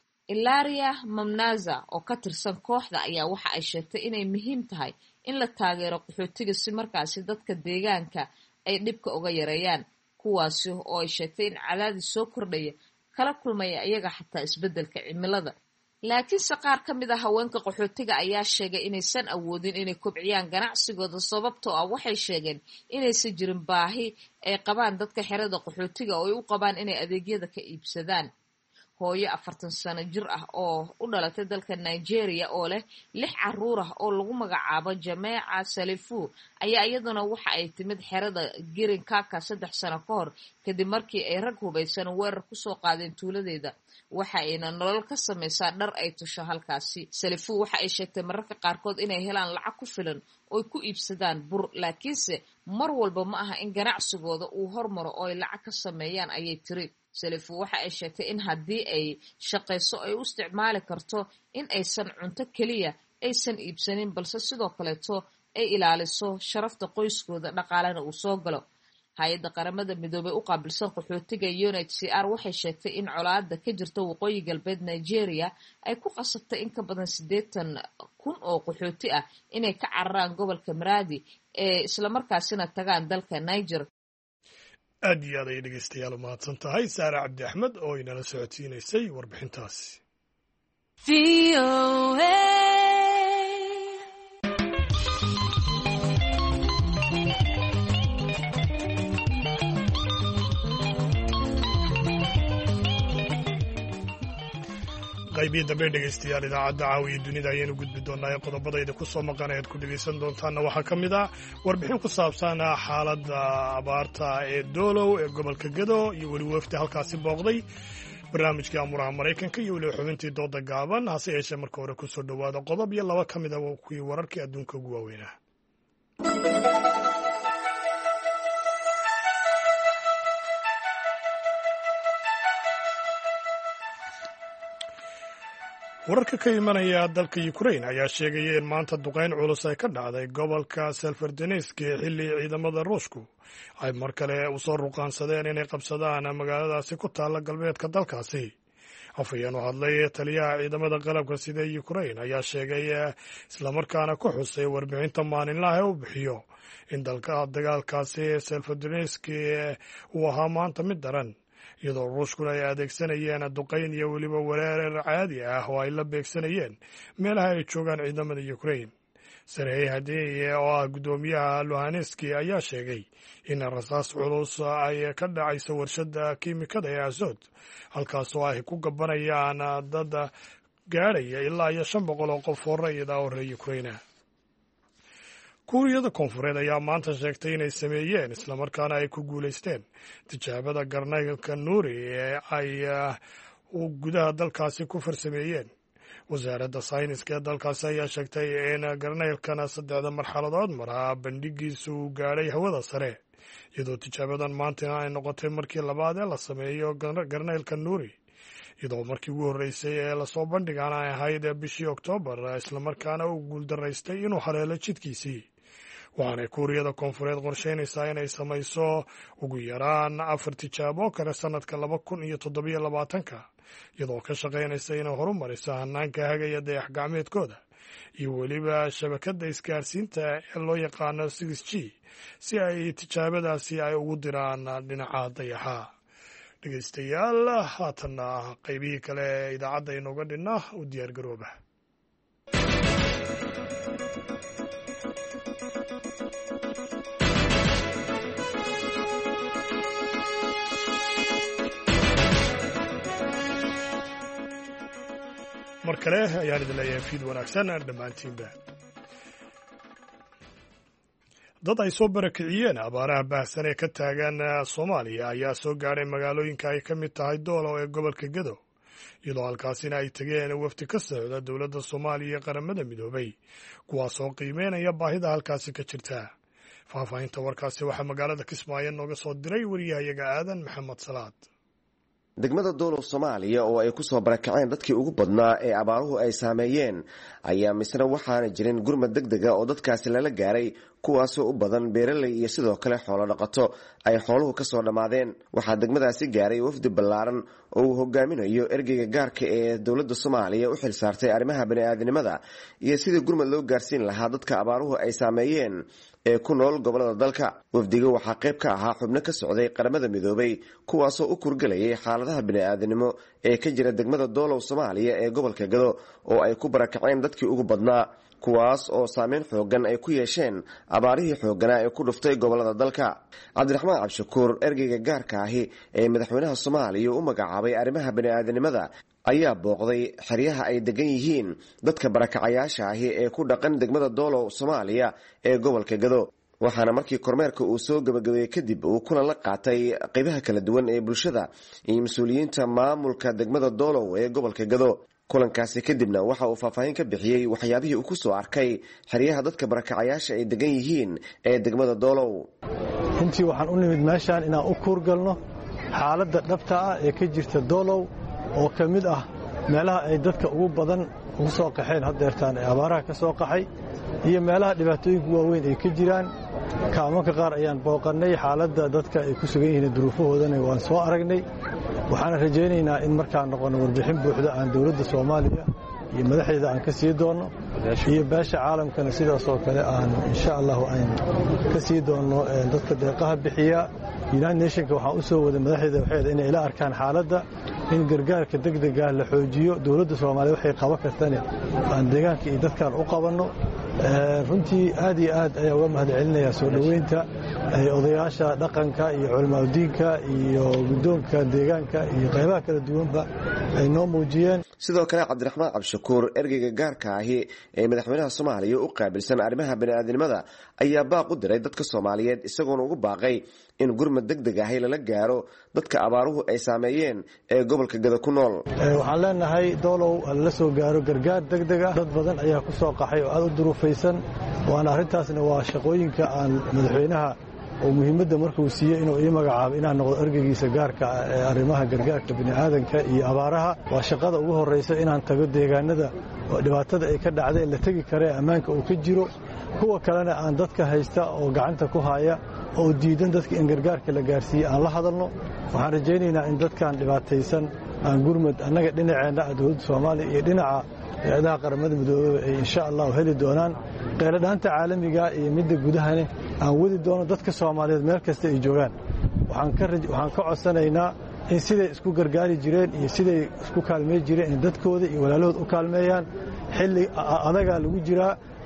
Ilaria Mamnaza oo ka tirsan kooxda ayaa waxa ay sheegtay inay muhiim tahay in la taageero qaxootiga si markaasi dadka deegaanka ay dhibka uga yareeyaan, kuwaasi oo ay sheegtay in cadaadis soo kordhaya kala kulmaya iyaga xataa isbeddelka cimilada. laakiinse qaar ka mid ah haweenka qaxootiga ayaa sheegay inaysan awoodin inay kobciyaan ganacsigooda sababtoo ah waxay sheegeen inaysan jirin baahi ay qabaan dadka xerada qaxootiga oo ay u qabaan inay adeegyada ka iibsadaan. hooyo afartan sano jir ah oo u dhalatay dalka nigeria oo leh lix caruur ah oo lagu magacaabo Jameeca Salifu ayaa iyaduna waxa ay timid xerada Girin Kaka saddex sano ka hor kadib markii ay rag hubaysan weerar kusoo qaadeen tuuladeeda. waxa ayna nolol ka samaysaa dhar ay tusho halkaasi. Salifu waxa ay sheegtay mararka qaarkood inay helaan lacag ku filan oo ay ku iibsadaan bur, laakiinse mar walba ma aha in ganacsigooda uu hormaro oo ay lacag ka sameeyaan ayay tiri. Salifu waxa ay sheegtay in haddii ay shaqayso ay u isticmaali karto in aysan cunto keliya aysan iibsanin balse sidoo kaleeto ay ilaaliso sharafta qoyskooda dhaqaalena uu soo galo. hay-adda qaramada midoobay u qaabilsan qaxootiga U N H C R waxay sheegtay in colaada ka jirta waqooyi galbeed Nigeria ay ku qasabtay in ka badan siddeetan kun oo qaxooti ah inay ka cararaan gobolka Maraadi ee islamarkaasina tagaan dalka Niger. aad iyo aad ay dhegeystayaal u mahadsan tahay Saara Cabdi Axmed oo inala socodsiinaysay warbixintaasi. qaybii dambe dhegeystayaal idaacadda caawiya dunida ayaynu gudbi doonaa ee qodobadayda ku soo maqan ayaad ku dhegeysan doontaanna waxaa ka mid ah warbixin ku saabsan xaaladda abaarta ee doolow ee gobolka Gedo iyo weli wafdi halkaasi booqday, barnaamijkii amuraha Maraykanka iyo weli xubintii dooda gaaban. hase yeeshee marka hore ku soo dhowaada qodob iyo laba ka mid ah kuwii wararkii adduunka ugu waaweynaa. wararka ka imanaya dalka Ukraine ayaa sheegaya in maanta duqeyn culus ay ka dhacday gobolka Severodonetsk xilli ciidamada Ruushku ay mar kale u soo ruqaansadeen inay qabsadaan magaaladaasi ku taalla galbeedka dalkaasi. afhayeen u hadlay taliyaha ciidamada qalabka sida Ukraine ayaa sheegay islamarkaana ku xusay warbixinta maalinlaha ee uu bixiyo in dalka dagaalkaasi Severodonetsk uu ahaa maanta mid daran, iyadoo Ruushkuna ay adeegsanayeen duqeyn iyo weliba weerar caadi ah oo ay la beegsanayeen meelaha ay joogaan ciidamada Ukraine. sarey hadeeye oo ah guddoomiyaha luhaneski ayaa sheegay in rasaas culus ay ka dhacayso warshadda kiimikada ee azod halkaasoo ay ku gabanayaan dad gaadhaya ilaa iyo shan boqol oo qof oo rayid ah oo reer ukraina. kuuriyada koonfureed ayaa maanta sheegtay inay sameeyeen islamarkaana ay ku guulaysteen tijaabada garnaylka nuuri ee ay gudaha dalkaasi ku farsameeyeen. wasaaradda sayniska ee dalkaasi ayaa sheegtay in garnaylkana saddexda marxaladood maraa bandhigiisa uu gaadhay hawada sare, iyadoo tijaabadan maantana ay noqotay markii labaad ee la sameeyo garnaylka nuuri, iyadoo markii ugu horreysay ee lasoo bandhigaan ay ahayd bishii oktoobar, islamarkaana uu guuldaraystay inuu haleelo jidkiisii. waxaanay kuuriyada koonfureed qorsheynaysaa inay samayso ugu yaraan afar tijaabo kale sannadka laba kun iyo toddobiyo labaatanka, iyadoo ka shaqaynaysa inay horumariso hanaanka hagaya dayax gacmeedkooda iyo weliba shabakadda isgaarsiinta ee loo yaqaano six g si ay tijaabadaasi ay ugu diraan dhinaca dayaxa. dhegeystayaal, haatanna qaybihii kale ee idaacadda inooga dhinna u diyaargarooba. mar kale ayaan idin leeyahay fiid wanaagsan dhammaantiinba. dad ay soo barakiciyeen abaaraha baahsan ee ka taagan soomaaliya ayaa soo gaadhay magaalooyinka ay ka mid tahay doolow ee gobolka gedo, iyadoo halkaasina ay tegeen wafdi ka socda dowladda soomaaliya iyo qaramada midoobay, kuwaasoo qiimeynaya baahida halkaasi ka jirta. faahfaahinta warkaasi waxaa magaalada kismaayo nooga soo diray wariyahayaga aadan maxamed salaad. degmada doolow soomaaliya oo ay ku soo barakaceen dadkii ugu badnaa ee abaaruhu ay saameeyeen ayaa misna waxaana jirin gurmad deg dega oo dadkaasi lala gaaray, kuwaasoo u badan beeraley iyo sidoo kale xoolo dhaqato ay xooluhu ka soo dhammaadeen. waxaa degmadaasi gaaray wafdi ballaaran oo uu hogaaminayo ergeyga gaarka ee dowladda soomaaliya u xil saartay arrimaha bani'aadanimada iyo sidii gurmad loo gaarsiin lahaa dadka abaaruhu ay saameeyeen ee ku nool gobolada dalka. wafdiga waxaa qayb ka ahaa xubno ka socday qaramada midoobay, kuwaasoo u kurgelayay xaaladaha bini'aadanimo ee ka jira degmada doolow soomaaliya ee gobolka gado oo ay ku barakaceen dadkii ugu badnaa, kuwaas oo saameyn xoogan ay ku yeesheen abaarihii xoogganaa ee ku dhuftay gobolada dalka. cabdiraxmaan cabshakuur, ergeyga gaarka ahi ee madaxweynaha soomaaliya u magacaabay arrimaha bani'aadanimada, ayaa booqday xeryaha ay degan yihiin dadka barakacayaasha ahi ee ku dhaqan degmada doolow soomaaliya ee gobolka gado. waxaana markii kormeerka uu soo gabagabeeyey kadib uu kulan la qaatay qaybaha kala duwan ee bulshada iyo mas-uuliyiinta maamulka degmada doolow ee gobolka gado. kulankaasi kadibna waxa uu faahfaahin ka bixiyey waxyaabihii uu ku soo arkay xeryaha dadka barakacayaasha ay degan yihiin ee degmada doolow. runtii waxaan u nimid meeshaan inaan u kuurgalno xaaladda dhabta ah ee ka jirta doolow oo ka mid ah meelaha ay dadka ugu badan ugu soo qaxeen haddeertaan ee abaaraha ka soo qaxay iyo meelaha dhibaatooyinka waaweyn ay ka jiraan. kaamanka qaar ayaan booqannay, xaaladda dadka ay ku sugan yihiin duruufahoodana waan soo aragnay. waxaana rajaynaynaa in markaan noqonno warbixin buuxda aan dowladda soomaaliya iyo madaxdeeda aan ka sii doonno, iyo beesha caalamkana sidaasoo kale aan insha allahu aan ka sii doonno dadka deeqaha bixiya. united nationka waxaan u soo waday madaxdeeda waxeeda inay ila arkaan xaaladda, in gargaarka degdega la xoojiyo. dowladda soomaaliya waxay qaban kartane aan deegaanka iyo dadkaan u qabanno. runtii aad iyo aad ayaa uga mahad celinayaa soo dhoweynta odayaasha dhaqanka iyo culamaadudiinka iyo guddoonka deegaanka iyo qaybaha kala duwanba ay noo muujiyeen. sidoo kale cabdiraxmaan cabshakuur, ergeyga gaarka ahi ee madaxweynaha soomaaliya u qaabilsan arrimaha bani'aadanimada, ayaa baaq u diray dadka soomaaliyeed isagoona ugu baaqay in gurmad deg deg ahi lala gaaro dadka abaaruhu ay saameeyeen ee gobolka gado ku nool. waxaan leenahay doolow lala soo gaaro gargaar deg deg ah. dad badan ayaa ku soo qaxay oo aad u duruufaysan, waana arrintaasna waa shaqooyinka aan madaxweynaha oo muhiimadda markuu siiyey inuu ii magacaabo inaan noqdo ergeygiisa gaarka ee arrimaha gargaarka bini'aadanka iyo abaaraha. waa shaqada ugu horraysa inaan tago deegaanada oo dhibaatada ay ka dhacday la tegi kara ee ammaanka uu ka jiro. kuwa kalena aan dadka haysta oo gacanta ku haya oo diidan dadka in gargaarka la gaarsiiye aan la hadalno. waxaan rajaynaynaa in dadkan dhibaataysan aan gurmad annaga dhinaceenna dowladda soomaaliya iyo dhinaca hay-adaha qaramada midoobeba ay insha allahu heli doonaan. qeyladhaanta caalamiga iyo midda gudahane aan wadi doono dadka soomaaliyeed meel kasta ay joogaan. waxaan ka codsanaynaa in siday isku gargaari jireen iyo siday isku kaalmey jireen in dadkooda iyo walaalahood u kaalmeeyaan. xilli adagaa lagu jiraa,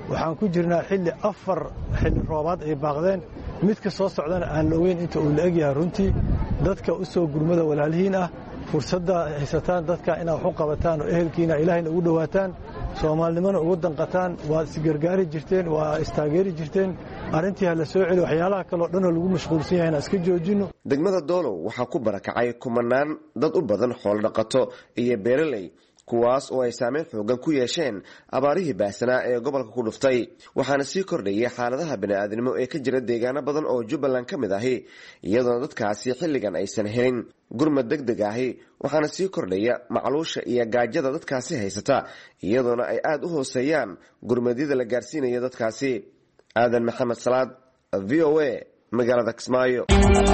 waxaan ku jirnaa xilli afar xilli roobaad ay baaqdeen midka soo socdana aan la ogeyn inta uu la egyahay runtii dadka u soo gurmada walaalihiin ah fursadda haysataan dadka inaad wax u qabataan oo ehelkiina ilaahayna ugu dhowaataan soomaalinimona ugu danqataan waad isgargaari jirteen waa istaageeri jirteen arrintii ha la soo celi waxyaalaha kaleo dhanoo lagu mashquulsan yahay inaan iska joojinno degmada doolow waxaa ku barakacay kumanaan dad u badan xoolo dhaqato iyo beeraley kuwaas oo ay saameyn xoogan ku yeesheen abaarihii baahsanaa ee gobolka ku dhuftay waxaana sii kordhayay xaaladaha bini'aadnimo ee ka jira deegaano badan oo jubbaland ka mid ahi iyadoona dadkaasi xilligan aysan helin gurmad deg deg ahi waxaana sii kordhaya macluusha iyo gaajada dadkaasi haysata iyadoona ay aada u hooseeyaan gurmadyada la gaarsiinayo dadkaasi aadan maxamed salaad v o a magaalada kismaayo.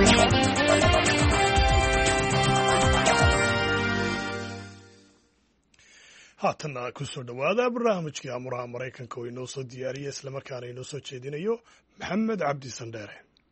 haatanna ku soo dhowaada barnaamijkii amuraha maraykanka oo inoo soo diyaariya islamarkaana inoo soo jeedinayo maxamed cabdi sandheere.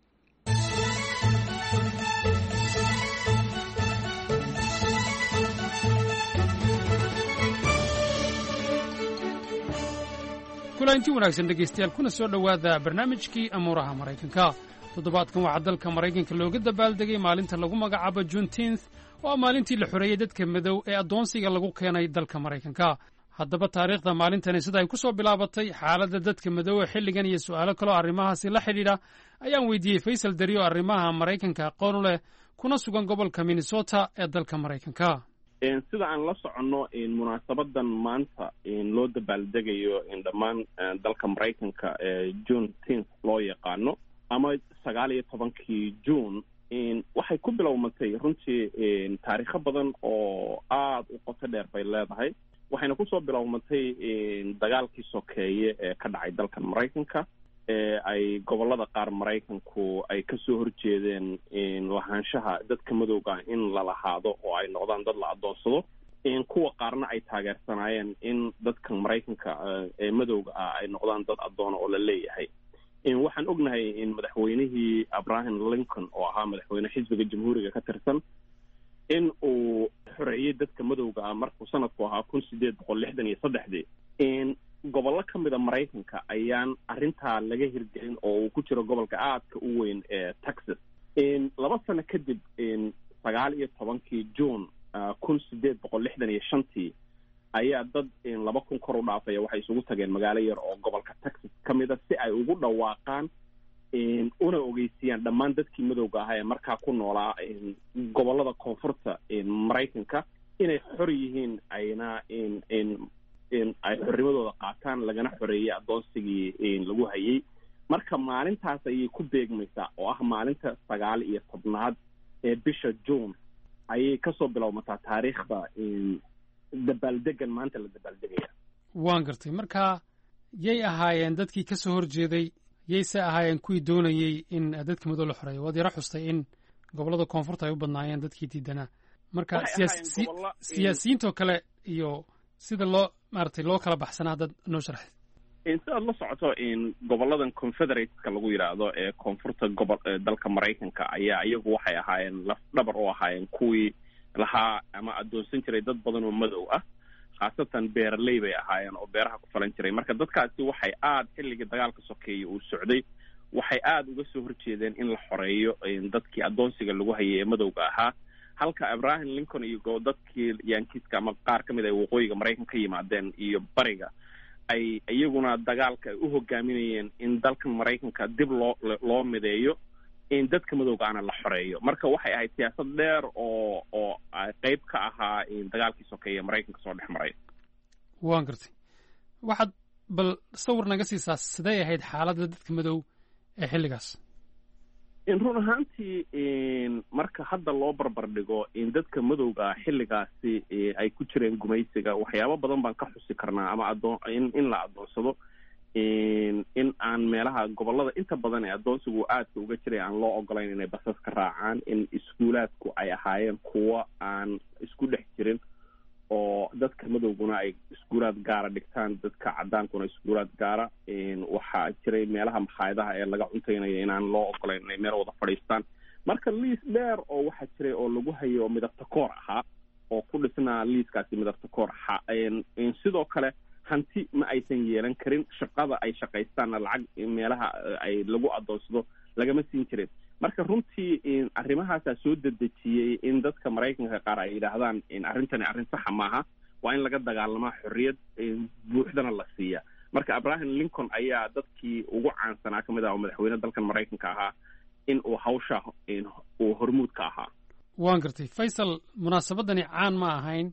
kulanti wanaagsan dhegaystayaal kuna soo dhowaada barnaamijkii amuuraha maraykanka. toddobaadkan waxaa dalka maraykanka looga dabaaldegay maalinta lagu magacaabo juneteenth oo ah maalintii la xoreeyey dadka madow ee addoonsiga lagu keenay dalka maraykanka. haddaba taariikhda maalintani sida ay ku soo bilaabatay, xaaladda dadka madow ee xilligan iyo su'aalo kaloo arrimahaasi la xidhiidha ayaan weydiiyey faysal dariyo arrimaha maraykanka aqoon u leh kuna sugan gobolka minnesota ee dalka maraykanka. sida aan la soconno munaasabadan maanta loo dabaaldegayo dhammaan dalka maraykanka ee juneteenth loo yaqaano ama sagaal iyo tobankii june waxay ku bilowmatay runtii taariikho badan oo aada u qoto dheer bay leedahay. waxayna kusoo bilowmatay dagaalkii sokeeye ee ka dhacay dalkan maraykanka ee ay gobolada qaar maraykanku ay kasoo horjeedeen lahaanshaha dadka madowga in la lahaado oo ay noqdaan dad la adoonsado. kuwa qaarna ay taageersanaayeen in dadka maraykanka ee madowga ah ay noqdaan dad addoona oo la leeyahay. waxaan ognahay in madaxweynihii abraham lincoln oo ahaa madaxweyne xisbiga jamhuuriga ka tirsan in uu xoreeyey dadka madowga ah markuu sanadku ahaa kun sideed boqol lixdan iyo saddexdii. gobollo ka mida maraykanka ayaan arrintaa laga hirgelin oo uu ku jiro gobolka aadka u weyn ee texas. laba sano kadib sagaal iyo tobankii june kun sideed boqol lixdan iyo shantii ayaa dad laba kun kor u dhaafaya waxay isugu tageen magaalo yar oo gobolka texas ka mida si ay ugu dhawaaqaan una ogeysiiyaan dhammaan dadkii madowga ahaa ee markaa ku noolaa gobolada koonfurta maraykanka inay xor yihiin ayna ay xornimadooda qaataan lagana xoreeyey addoonsigii lagu hayay. marka maalintaas ayay ku beegmaysaa oo ah maalinta sagaal iyo tobnaad ee bisha june ayay kasoo bilowmataa taariikhda dabaaldegan maanta la dabaaldegaya. waan gartay. marka yay ahaayeen dadkii ka soo horjeeday, yayse ahaayeen kuwii doonayey in dadka madow la xoreeyo? waad yaro xustay in gobollada koonfurta ay u badnaayeen dadkii diidanaa. marka siyaasiyiintoo kale iyo sida loo maaragtay loo kala baxsanaa haddaad noo sharxay. sidaad la socoto goboladan confederateska lagu yidhaahdo ee koonfurta gobol dalka maraykanka ayaa iyagu waxay ahaayeen laf dhabar u ahaayeen kuwii lahaa ama addoonsan jiray dad badan oo madow ah, khaasatan beeraley bay ahaayeen oo beeraha ku falan jiray. marka dadkaasi waxay aada xilligii dagaalka sokeeye uu socday waxay aada uga soo horjeedeen in la xoreeyo dadkii addoonsiga lagu hayay ee madowga ahaa, halka abraham lincoln iyo dadkii yankiiska ama qaar ka mid ay waqooyiga maraykan ka yimaadeen iyo bariga ay iyaguna dagaalka ay u hogaaminayeen in dalkan maraykanka dib loo loo mideeyo in dadka madowga ana la xoreeyo. marka waxay ahayd siyaasad dheer oo oo qayb ka ahaa dagaalkii sokeeye maraykanka soo dhex maray. waan gartay. waxaad bal sawir naga siisaa siday ahayd xaaladda dadka madow ee xilligaas? run ahaantii marka hadda loo barbar dhigo in dadka madowga xilligaasi ay ku jireen gumaysiga waxyaabo badan baan ka xusi karnaa ama adoon in in la adoonsado in aan meelaha gobolada inta badan ee addoonsigu aadka uga jiray aan loo ogolayn inay basas ka raacaan, in iskuulaadku ay ahaayeen kuwo aan isku dhex jirin oo dadka madowguna ay iskuulaad gaara dhigtaan, dadka cadaankuna iskuulaad gaara. waxaa jiray meelaha makhaayadaha ee laga cuntaynaya inaan loo ogolayn inay meel wada fadhiistaan. marka liis dheer oo waxaa jiray oo lagu hayo oo midabta koor ahaa oo ku dhisnaa liiskaasi midabta koor ahaa. sidoo kale hanti ma aysan yeelan karin, shaqada ay shaqaystaanna lacag meelaha ay lagu adoonsado lagama siin jirin. marka runtii arrimahaasaa soo dedejiyey in dadka maraykanka qaar ay yidhaahdaan arrintani arrin saxa maaha, waa in laga dagaalamaa, xorriyad buuxdana la siiya. marka abraham lincoln ayaa dadkii ugu caansanaa ka mid ah oo madaxweyne dalkan maraykanka ahaa in uu hawsha uu hormuud ka ahaa. waan gartay faysal, munaasabadani caan ma ahayn.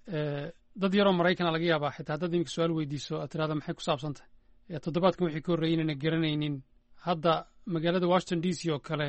dad yaroo maraykana laga yaabaa xitaa haddaad iminka su-aal weydiiso aad tirahda maxay ku saabsan tahay toddobaadkan wixii ka horreeyey inayna garanaynin. hadda magaalada washington d c oo kale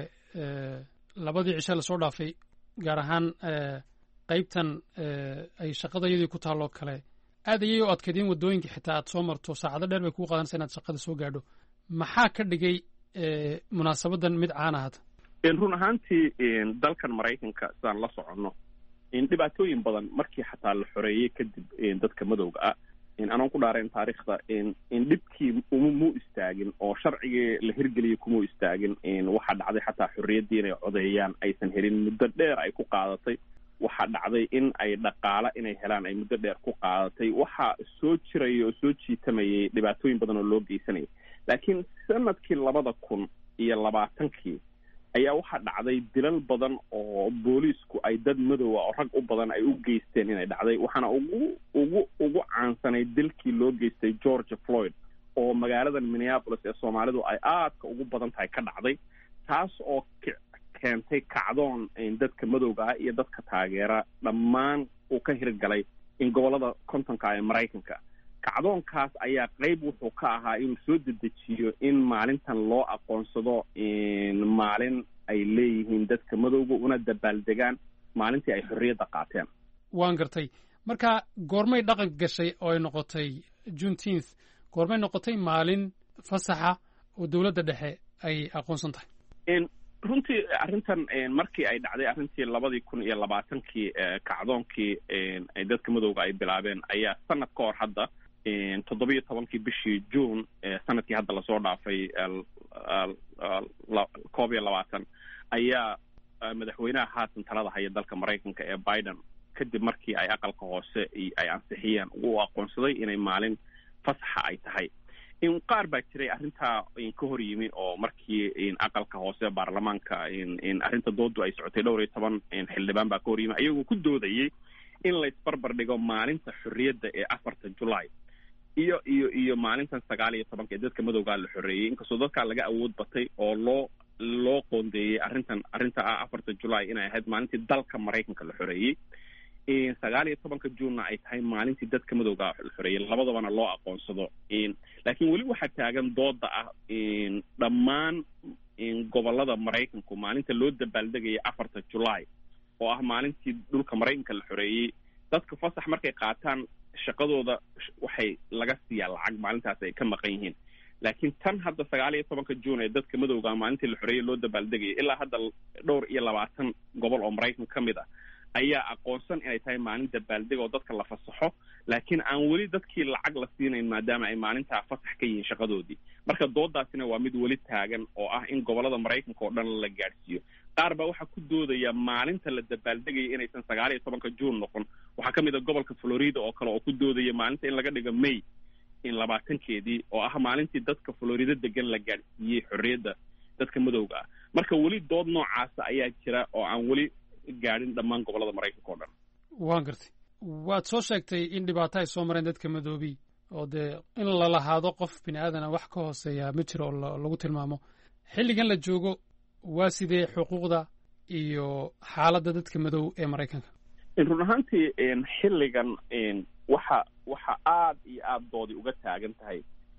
labadii cishe lasoo dhaafay, gaar ahaan qaybtan ay shaqada iyadii ku taalloo kale, aad ayay u adkaydeen waddooyinka xitaa aad soo marto saacado dheer bay kuu qaadanaysa inaad shaqada soo gaadho. maxaa ka dhigay munaasabadan mid caan ahad? run ahaantii dalkan maraykanka sidaan la soconno dhibaatooyin badan markii xataa la xoreeyey kadib dadka madowga ah, anaan ku dhaarayn taariikhda dhibkii mu istaagin oo sharcigii la hirgeliyey kuma istaagin. waxaa dhacday xataa xorriyaddii inay codeeyaan aysan helin, muddo dheer ay ku qaadatay. waxaa dhacday in ay dhaqaala inay helaan ay muddo dheer ku qaadatay. waxaa soo jiraya oo soo jiitamayay dhibaatooyin badan oo loo geysanayay. laakiin sanadkii labada kun iyo labaatankii ayaa waxaa dhacday dilal badan oo booliisku ay dad madowa oo rag u badan ay u geysteen inay dhacday. waxaana ugu ugu ugu caansanay dilkii loo geystay george floyd oo magaaladan minneapolis ee soomaalidu ay aadka ugu badan tahay ka dhacday, taas oo keentay kacdoon dadka madowga ah iyo dadka taageera dhammaan uu ka hirgalay in gobollada kontonka ee maraykanka. kacdoonkaas ayaa qayb wuxuu ka ahaa inuu soo dedejiyo in maalintan loo aqoonsado maalin ay leeyihiin dadka madowga, una dabaaldegaan maalintii ay xorriyadda qaateen. waan gartay. marka goormay dhaqan gashay oo ay noqotay juneteenth? goormay noqotay maalin fasaxa oo dowladda dhexe ay aqoonsan tahay? runtii arrintan markii ay dhacday arrintii labadii kun iyo labaatankii kacdoonkii ay dadka madowga ay bilaabeen ayaa sanad ka hor hadda toddobiyo tobankii bishii june sanadkii hadda lasoo dhaafay koob iyo labaatan ayaa madaxweynaha haatan talada haya dalka maraykanka ee biden kadib markii ay aqalka hoose ay ansixiyeen uu aqoonsaday inay maalin fasaxa ay tahay. qaar baa jiray arrintaa ka hor yimi oo markii aqalka hoose baarlamaanka arrinta doodu ay socotay dhowr iyo toban xildhibaan baa ka hor yimi ayagoo ku doodayay in la isbarbar dhigo maalinta xorriyadda ee afarta julaay iyo iyo iyo maalintan sagaal iyo tobanka ee dadka madowgaa la xoreeyey, inkastoo dadkaa laga awood batay oo loo loo qoondeeyey arrintan arrinta ah afarta julaay inay ahayd maalintii dalka maraykanka la xoreeyey. sagaal iyo tobanka juunna ay tahay maalintii dadka madowga la xoreeyey, labadabana loo aqoonsado. laakiin weli waxaa taagan dooda ah dhammaan gobollada maraykanku maalinta loo dabaaldegaya afarta julaay oo ah maalintii dhulka maraykanka la xoreeyey, dadka fasax markay qaataan shaqadooda waxay laga siiyaa lacag maalintaas ay ka maqan yihiin. laakiin tan hadda sagaal iyo tobanka juun ee dadka madowga maalintii la xoreeyey loo dabaaldegaya, ilaa hadda dhowr iyo labaatan gobol oo maraykan ka mid ah ayaa aqoonsan inay tahay maalin dabaaldeg oo dadka la fasaxo, laakiin aan weli dadkii lacag la siinayn maadaama ay maalintaa fasax ka yihiin shaqadoodii. marka doodaasina waa mid weli taagan oo ah in gobollada maraykanka oo dhan la gaadhsiiyo. qaar baa waxaa ku doodaya maalinta la dabaaldegaya inaysan sagaal iyo tobanka juun noqon. waxaa ka mid a gobolka florida oo kale oo ku doodaya maalinta in laga dhigo may in labaatankeedii oo ah maalintii dadka florida degan la gaadhsiiyey xorriyadda dadka madowga ah. marka weli dood noocaasa ayaa jira oo aan weli gaadhin dhammaan gobollada maraykanka oo dhan. waan gartay. waad soo sheegtay in dhibaato ay soo mareen dadka madoobi oo dee in la lahaado qof bini aadana wax ka hooseeya ma jiro oo lagu tilmaamo. xilligan la joogo waa sidee xuquuqda iyo xaaladda dadka madow ee maraykanka? run ahaantii xilligan waxa waxa aad iyo aada doodi uga taagan tahay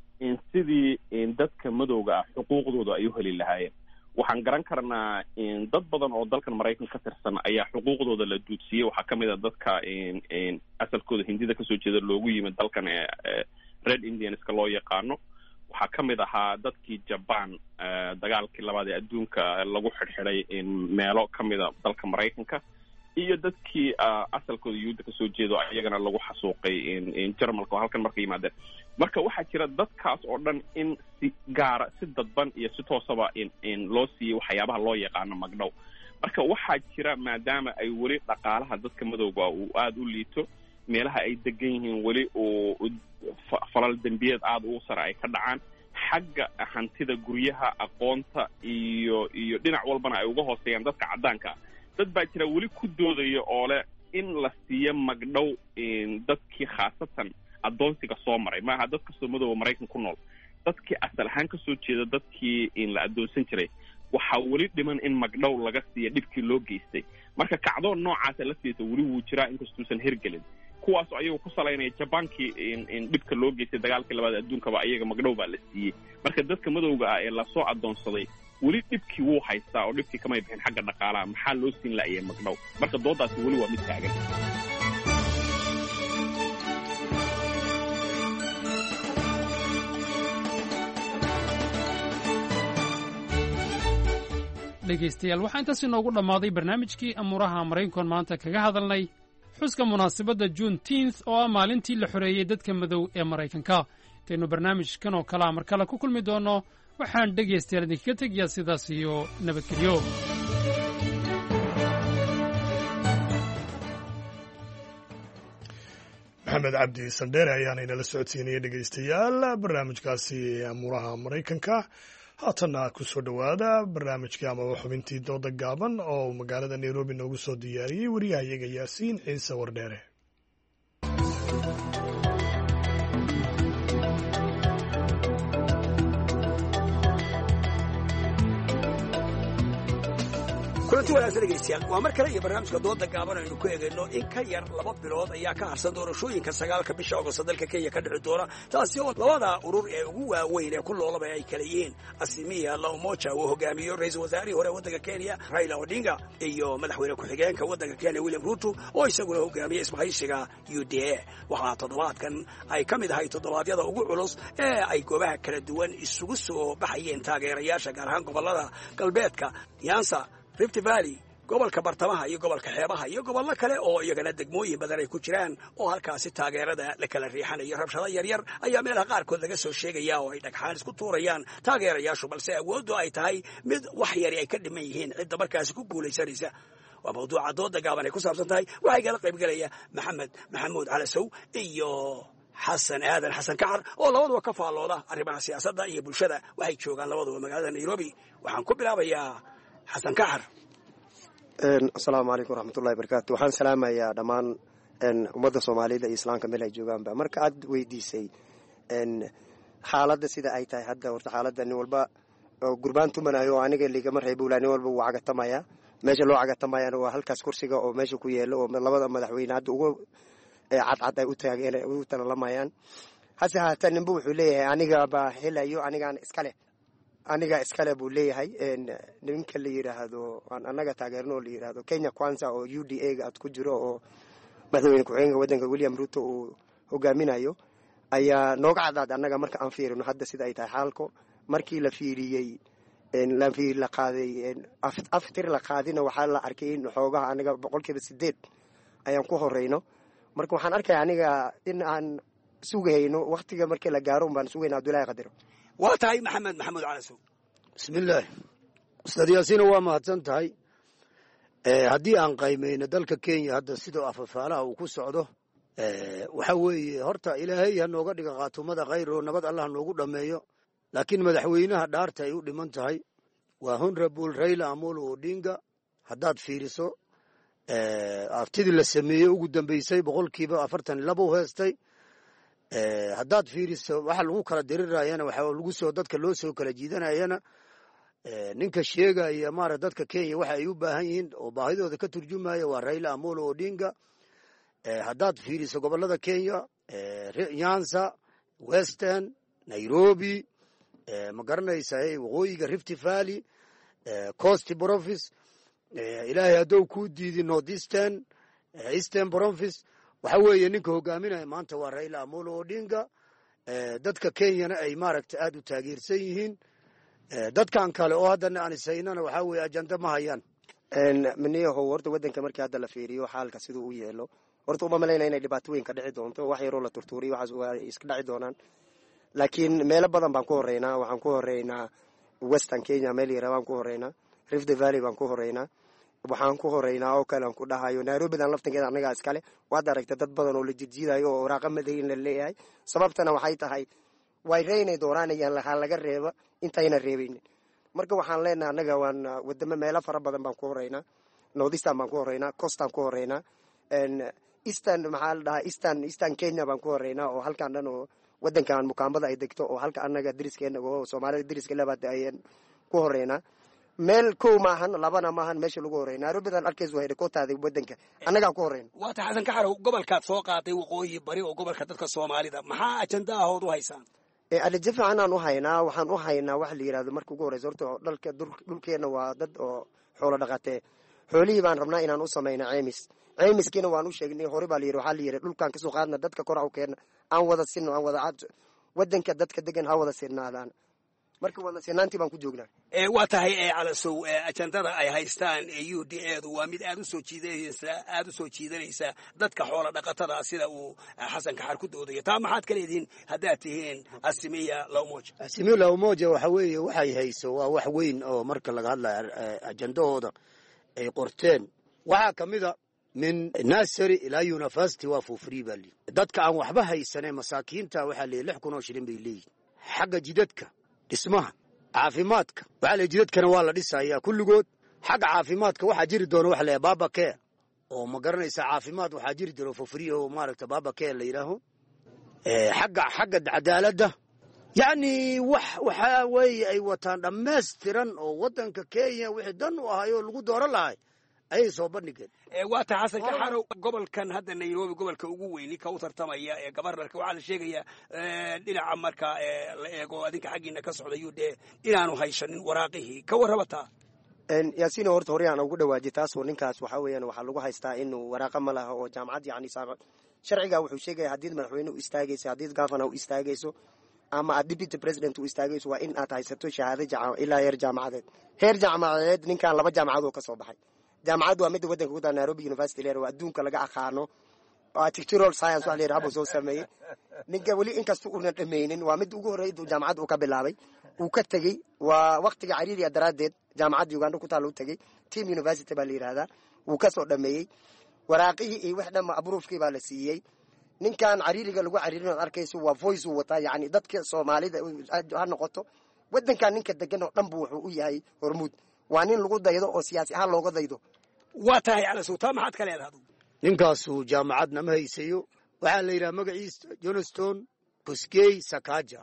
sidii dadka madowga ah xuquuqdooda ay u heli lahaayeen. waxaan garan karnaa dad badan oo dalkan maraykan ka tirsan ayaa xuquuqdooda la duudsiiyey. waxaa ka mid a dadka asalkooda hindida kasoo jeeda loogu yimid dalkan red indianska loo yaqaano. waxaa ka mid ahaa dadkii jaban dagaalkii labaad ee adduunka lagu xidhxidhay meelo ka mida dalka maraykanka, iyo dadkii asalkooda yuhuudda kasoo jeedo iyagana lagu xasuuqay jarmalka oo halkan marka yimaadeen. marka waxaa jira dadkaas oo dhan in si gaara si dadban iyo si toosaba loo siiyey waxyaabaha loo yaqaano magdhow. marka waxaa jira maadaama ay weli dhaqaalaha dadka madowga uu aada u liito meelaha ay degan yihiin weli uu falal dembiyeed aada ugu sare ay ka dhacaan, xagga hantida guryaha, aqoonta iyo iyo dhinac walbana ay uga hooseeyaan dadka caddaanka ah. dad baa jira weli ku doodaya oo leh in la siiyo magdhow dadkii khaasatan addoonsiga soo maray, maaha dadka soomaalida Maraykan ku nool, dadkii asal ahaan ka soo jeeda dadkii in la addoonsan jiray waxaa weli dhiman in magdhow laga siiyo dhibkii loo geystay. marka kacdoon noocaasa la siiyay weli wuu jiraa inkastuusan hirgelin. kuwaas ayagu ku salaynaya Jabaankii in dhibka loo geystay dagaalkii labaad adduunkaba ayaga magdhow baa la siiyey. marka dadka madowga ah ee la soo addoonsaday weli dhibkii wuu haystaa oo dhibkii kamay bixin xagga dhaqaalaha, maxaa loo siin laayay magdhow. marka doodaasi weli waa mid taagan. dhegaystayaal waxaa intaas inoogu dhammaaday barnaamijkii amuuraha maraykankoon maanta kaga hadalnay xuska munaasabadda juneteenth oo ah maalintii la xoreeyey dadka madow ee maraykanka. intaynu barnaamijkan oo kalea mar kale ku kulmi doonno waxaan dhegaystayaal idinkaga tegayaa sidaas iyo nabadgelyo. maxamed cabdi sandheere ayaana inala socodsiinaya dhegaystayaal barnaamijkaasi amuuraha maraykanka. haatanna ku soo dhowaada barnaamijkii amaba xubintii dooda gaaban oo magaalada nairobi noogu soo diyaariyey wariyahayaga yaasiin ciise wardheere. kulanti wanaagsan dhegaystayaal, waa mar kale iyo barnaamijka dooda gaaban aynu ku eegayno in ka yar laba bilood ayaa ka harsan doorashooyinka sagaalka bisha Agosto dalka Kenya ka dhici doona, taasi oo labada urur ee ugu waaweyn ee ku loolaba ay kala yihiin Azimio la Umoja oo hogaamiyo ra'iisul wasaarihii hore waddanka Kenya Raila Odinga iyo madaxweyne ku-xigeenka waddanka Kenya William Ruto oo isaguna hogaamiye isbahaysiga U D A. waxaa toddobaadkan ay ka mid ahay toddobaadyada ugu culus ee ay goobaha kala duwan isugu soo baxayeen taageerayaasha gaar ahaan gobollada galbeedka, Nyanza, Rift Valley, gobolka bartamaha iyo gobolka xeebaha iyo gobollo kale oo iyagana degmooyin badan ay ku jiraan oo halkaasi taageerada la kala riixanayo. rabshado yaryar ayaa meelaha qaarkood laga soo sheegaya oo ay dhagxaan isku tuurayaan taageerayaashu, balse awooddu ay tahay mid wax yari ay ka dhiman yihiin cidda markaasi ku guulaysanaysa. waa mawduuca dooda gaaban ay ku saabsan tahay. waxaa igala qaybgelaya maxamed maxamuud calasow iyo xasan aadan xasan kacar oo labaduba ka faallooda arrimaha siyaasadda iyo bulshada. waxay joogaan labaduba magaalada Nairobi. waxaan ku bilaabayaa xasan kacar. asalaamu calaykum waraxmatullahi barakaatu. waxaan salaamayaa dhammaan ummadda soomaalida iyo islaamka meel ay joogaanba. marka aad weydiisay xaaladda sida ay tahay hadda, horta xaaladda nin walba gurbaan tumanayo aniga ligama reebula, nin walba wuu cagatamaya. meesha loo cagatamayana waa halkaas kursiga oo meesha ku yeelo oo labada madaxweyne hadda ugu cadcad ay u taageen u talalamayaan. hase haatan ninba wuxuu leeyahay aniga baa helayo, anigaan iska leh aniga iskale buu leeyahay. ninka la yidhaahdo aan annaga taageerno oo la yidhaahdo Kenya Kwanza oo U D A ga ad ku jiro oo madaxweyne ku-xigeenka waddanka William Ruto uu hogaaminayo ayaa nooga cadcad annaga marka aan fiirino hadda sida ay tahay xaalko. markii la fiiriyey la fiir la qaaday aftir la qaadina waxaa la arkay in xoogaha aniga boqolkiiba sideed ayaan ku horeyno. marka waxaan arkaya aniga in aan sugayno waqtiga markii la gaaro baan sugayna Abdullaahi Qadiro. waa tahay maxamed maxamuud calasow. bismillaahi ustaad yaasiin waa mahadsan tahay. haddii aan qaymayno dalka Kenya hadda sidoo afafaalaha uu ku socdo, waxa weeye horta ilaahay ha nooga dhiga qaatumada khayr oo nabad allah noogu dhammeeyo. laakiin madaxweynaha dhaarta ay u dhiman tahay waa honorable Raila Amolo Odinga. haddaad fiiriso aftidii la sameeyey ugu dambeysay boqolkiiba afartan laba u heestay. haddaad fiiriso waxa lagu kala dirirayana waxa lagu soo dadka loo soo kala jiidanayana ninka sheegaya maara dadka Kenya waxa ay u baahan yihiin oo baahidooda ka turjumaya waa Raila Amolo Odinga. haddaad fiiriso gobolada Kenya, Nyanza, Western, Nairobi, ma garanaysa waqooyiga Rift Valley, Coast Province, ilaahay hadduu ku diidi North Eastern, Eastern Province, waxa weeye ninka hogaaminaya maanta waa Raila Amolo Odinga. dadka Kenyana ay maaragta aad u taageersan yihiin. dadkan kale oo haddana aan isaynana waxa weeye ajanda ma hayaan. maniyaho horta waddanka markii hadda la fiiriyo xaalka siduu u yeelo, horta uma malaynaya inay dhibaatooyin ka dhici doonto. wax yaroo la turtuuriyo waxaas waa iska dhici doonaan. laakiin meelo badan baan ku horeynaa. waxaan ku horeynaa Western Kenya meel yara baan ku horeynaa. Rift Valley baan ku horeynaa. waxaan ku horeynaa oo kale aan ku dhahayo nairobidan laftankeeda annagaa iskale waad aragta dad badan oo la jirjiidayo oo waraaqa madayn la leeyahay sababtana waxay tahay way reynay dooraanayaan lahaa laga reeba intayna reebaynin marka waxaan leenahay annaga waan wadamo meelo fara badan baan ku horeynaa northeastern baan ku horeynaa coastaan ku horeynaa eastern maxaa la dhahaa eastern eastern kenya baan ku horeynaa oo halkan dhan oo wadankan mukaambada ay degto oo halka annaga deriskeena oo soomaalida deriska labaad ayaan ku horeynaa meel kow maahan labana maahan meesha lagu horey nairobidan arkaysu hayda kootaada wadanka annagaa ku horeyna waata xasan kaxarow gobolkaad soo qaaday waqooyi bari oo gobolka dadka soomaalida maxaa ajandahood u haysaan adaje fiican aan u haynaa waxaan u haynaa waxa la yidhahdo marka ugu horeysa horta dhalka dhulkeenna waa dad oo xoolo dhaqatee xoolihii baan rabnaa inaan u samayno ceymis ceymiskiina waan u sheegnay hore baa la yidhi waxaa la yidhi dhulkaan kasoo qaadna dadka kora u keenna aan wada sinno aan wada cad wadanka dadka degan ha wada sinaadaan marka wada sinaantii baan ku joognaa waa tahay calasow ajandada ay haystaan u d edu waa mid aad usoo jiidanaysa aad usoo jiidanaysa dadka xoola dhaqatada sida uu xasan kaxar ku doodaya taa maxaad ka leedihiin haddaad tihiin asimiya lawmoja asimiya lawmoja waxa weeye waxay hayso waa wax weyn oo marka laga hadlayo ajandahooda ay qorteen waxaa ka mida min nursery ilaa university waa for free baa leeyihi dadka aan waxba haysanee masaakiinta waxaa leeyahy lix kun oo shilin bay leeyihin xagga jidadka dhismaha caafimaadka waxaa leeyahy jidadkana waa la dhisayaa kulligood xagga caafimaadka waxaa jiri doona waxa leeyahay baba care oo ma garanaysaa caafimaad waxaa jiri doona for free oo maaragta baba care la yidhaaho xagga xagga cadaaladda yacni wax waxaa weeye ay wataan dhammaystiran oo waddanka kenya wixii dan u ahay oo lagu dooran lahay ayay soo bandhigeen waa ta xasan kaxarow gobolkan hadda nairobi gobolka ugu weyni ka u tartamaya ee gabarnarka waxaa la sheegayaa dhinaca marka la eego adinka xaggiina ka socda u d inaanu haysanin waraaqihii ka warrabataa yaasiino horta hore aan ugu dhawaajay taasoo ninkaas waxaa weeyaan waxaa lagu haystaa inuu waraaqa ma laha oo jaamacad yacni sharciga wuxuu sheegaya haddii madaxweyne u istaagayso haddii gafana u istaagayso ama aad deputy president u istaagayso waa in aad haysato shahaado ilaa heer jaamacadeed heer jaamacadeed ninkan laba jaamacad oo ka soo baxay jaamacaddu waa midda waddanka ku taa nairobi university leer oo adduunka laga aqaano oo architectural science wax la yidhaha buu soo sameeyey ninka weli inkasta uunan dhamaynin waa mid ugu horreyd jaamacad uu ka bilaabay uu ka tegey waa waqtiga cariiriya daraaddeed jaamacadda uganda ku taal u tegey team university baa la yidhahdaa wuu ka soo dhameeyey waraaqihii iyo wax dhamma abruufkii baa la siiyey ninkan cariiriga lagu cariirin ood arkayso waa voice uu wataa yacni dadka soomaalida ha noqoto waddankan ninka degan oo dhan buu wuxuu u yahay hormuud waa nin lagu daydo oo siyaasi ahaan looga daydo waa tahay calasow taa maxaad ka leedaha ninkaasu jaamacadna ma haysayo waxaa la yidhaha magaciisa johnston buskey sakaja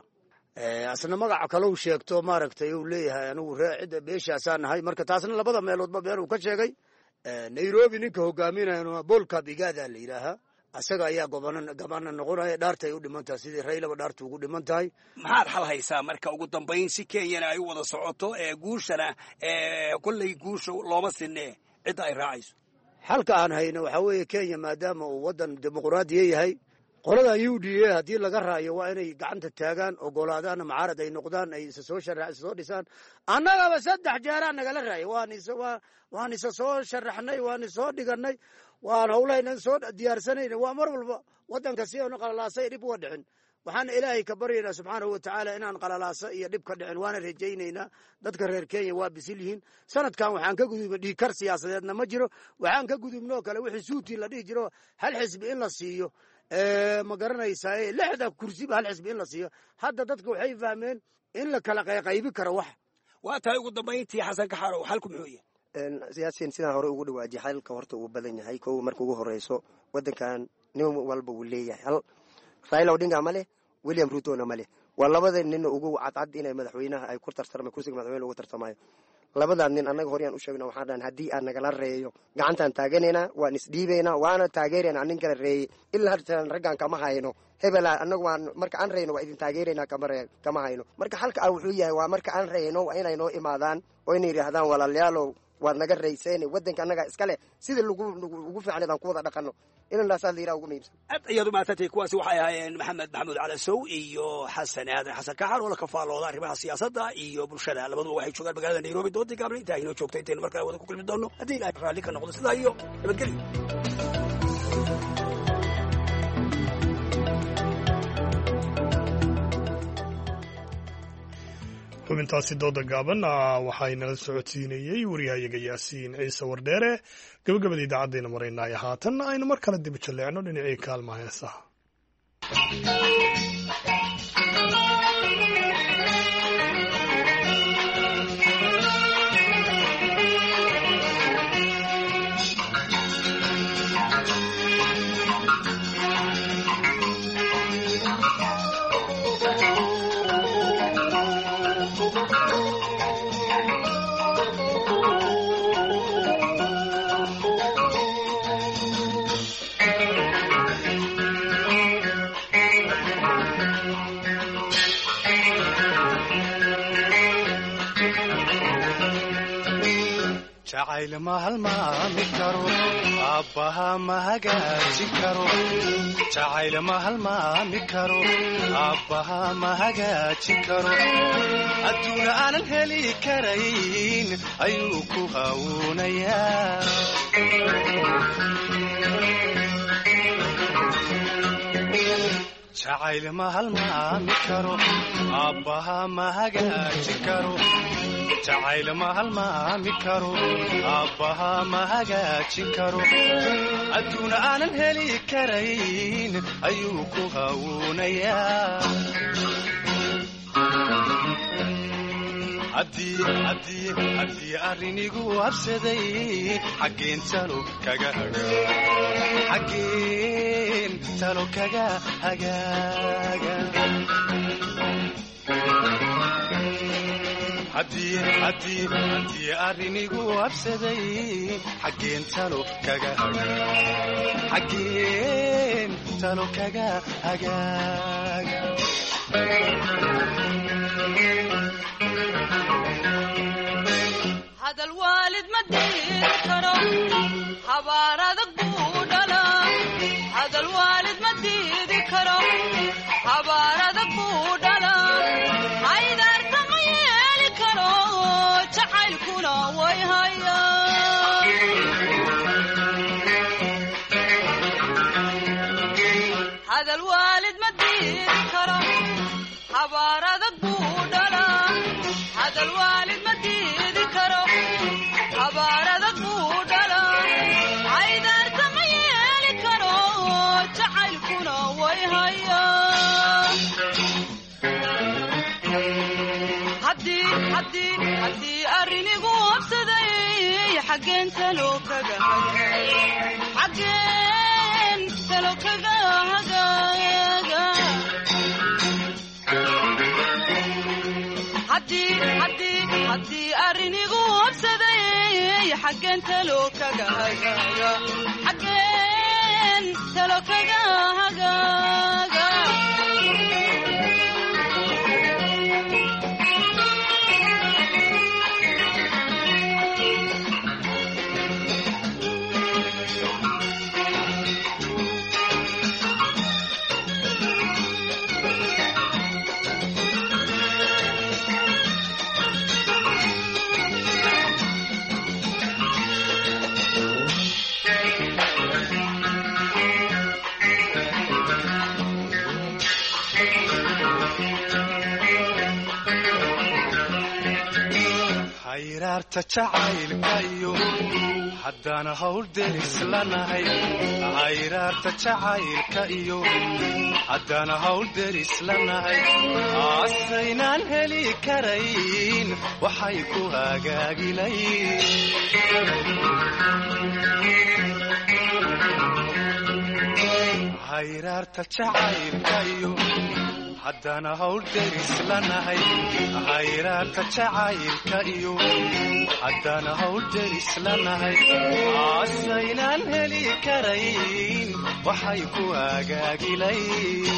asna magaca kalau sheegto maaragtay uu leeyahay anigu ree cidda beeshaasaa nahay marka taasna labada meeloodba been uu ka sheegay nairobi ninka hogaaminaya bolka bigada la yidhaahaa asaga ayaa gabana noqonaya dhaarta ay u dhiman tahay sidii raylaba dhaarta ugu dhiman tahay maxaad xal haysaa marka ugu dambayn si kenyana ay u wada socoto ee guushana kolley guusha looma sinee cidda ay raacayso xalka aan hayno waxaa weeye kenya maadaama uu waddan dimuqraadiya yahay qoladan u d a haddii laga raayo waa inay gacanta taagaan ogolaadaan macaarad ay noqdaan ay isa soo shara isa soo dhisaan annagaba saddex jeeraa nagala raayay waan isa waan isa soo sharaxnay waan isoo dhiganay waan howlahaynan soo diyaarsanayna waa mar walba waddanka si aanu qalalaasay dhib uga dhicin waxaana ilaahay ka baryaynaa subxaanahu watacaala inaan qalalaasa iyo dhib ka dhicin waana rajaynaynaa dadka reer kenya waa bisil yihiin sanadkan waxaan ka gudubnay dhiikar siyaasadeedna ma jiro waxaan ka gudubnoo kale wixii suutii la dhihi jiro hal xisbi in la siiyo ma garanaysaa lixda kursiba hal xisbi in la siiyo hadda dadka waxay fahmeen in la kala qayqaybi karo wax waa tahay ugu dambayntii xasan kaxarow xalku muxuu yahay siyaasiyan sidaan hore ugu dhawaajiyay xalka horta uu badan yahay kow marka ugu horeyso waddankan nin walba wuu leeyahay hal raila odinga ma leh william rutona ma leh waa labada nin ugu cadcad inay madaxweynaha ay ku tartarma kursiga madaxweyne ugu tartamayo labadaa nin annaga horyaan u sheegna waxaan dhahan haddii aan nagala reeyo gacantaan taaganaynaa waan isdhiibaynaa waana taageeraynaa nin kala reeyey ilaa hartan raggaan kama hayno hebela annagu waan marka aan reyno waa idin taageeraynaa kama ree kama hayno marka xalka ah wuxuu yahay waa marka aan reyno waa inay noo imaadaan oo inay yidhaahdaan walaalayaalow waad naga rayseen waddanka annaga iskale sida lagu ugu fiicneed aan ku wada dhaqanno inanaasaa la yidhaha ugu muhiimsan aad ayaad umaadsantahay kuwaasi waxay ahaayeen maxamed maxamuud calasow iyo xasan aadan xasan kaxar oo la kafaalooda arrimaha siyaasadda iyo bulshada labaduba waxay joogaan magaalada nairobi doodii gaabna intaa inoo joogta intaynu markaa wada ku kulmi doonno haddii ilahay raalli ka noqdo sidaa iyo nabadgelyo xubintaasi dooda gaaban waxaynala socodsiinayey wariyahayaga yaasiin ciise wardheere. gabagabada idaacaddeena maraynaya haatan aynu mar kale dib jalleecno dhinacii kaalmaha heesaha. jacayl ma halmaami karo aabbaha ma hagaajin karo jacayl ma halmaami karo aabbaha ma hagaajin karo adduun aanan heli karayn ayuu ku hawuunayaa jacayl ma halmaami karo aabbaha ma hagaajin karo jacayl ma halmaami karo aabbaha ma hagaajin karo adduun aanan heli karayn ayuu ku hawuunayaa haddii arrinigu habsaday xaggeen talo kaga xaggeen talo kaga hagaaga haddii arrinigu habsaday xaggeen talo kaga xaggeen talo kaga hagaaga hadal waalid ma diidi karo habaar adag buu dhalaa hadal waalid ma diidi karo habaar adag buu dhalaa haydaarta ma yeeli karo jacaylkuna way hayaa hadal waalid ma diidi karo habaar adag buu dhalaa hadal waalid ma diidi karo habaar adag buu dhalaa haydaarta ma yeeli karo jacaylkuna way hayaa haddii arrinigu habsaday xaggeen talo kaga xaggeen talo kaga hagaaga haddii arrinigu habsaday xaggeen talo kaga hagaaga xaggeen talo kaga hagaaga hayraarta jacaylka iyo haddaan hawl deris lanahay hayraarta jacaylka iyo haddaan hawl deris lanahay aasaynaan heli karayn waxay ku hagaagilayn hayraarta jacaylka iyo haddaan hawl deris lanahay hayraarta jacaylka iyo haddaan hawl deris lanahay aasaynaan heli karayn waxay ku hagaagilayn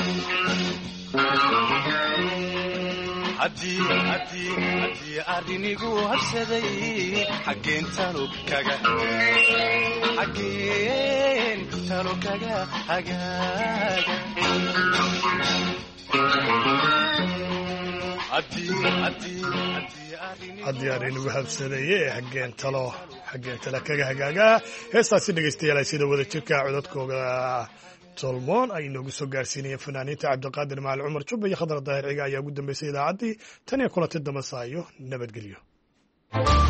haddii arrinigu habsaday xaggeen talo kaga xaggeen talo kaga hagaaga haddii arrinigu habsadaye xaggeen talo xaggeen talo kaga hagaagaa heestaasi dhegaystayaal sida wada jirka codadkooga tolmoon ay inoogu soo gaarsiinayeen fanaaniinta cabdiqaadir macal cumar jubba iyo khadar daahir ciga ayaa ugu dambeysay idaacaddii tan iyo kulanti dambe saayo nabadgelyo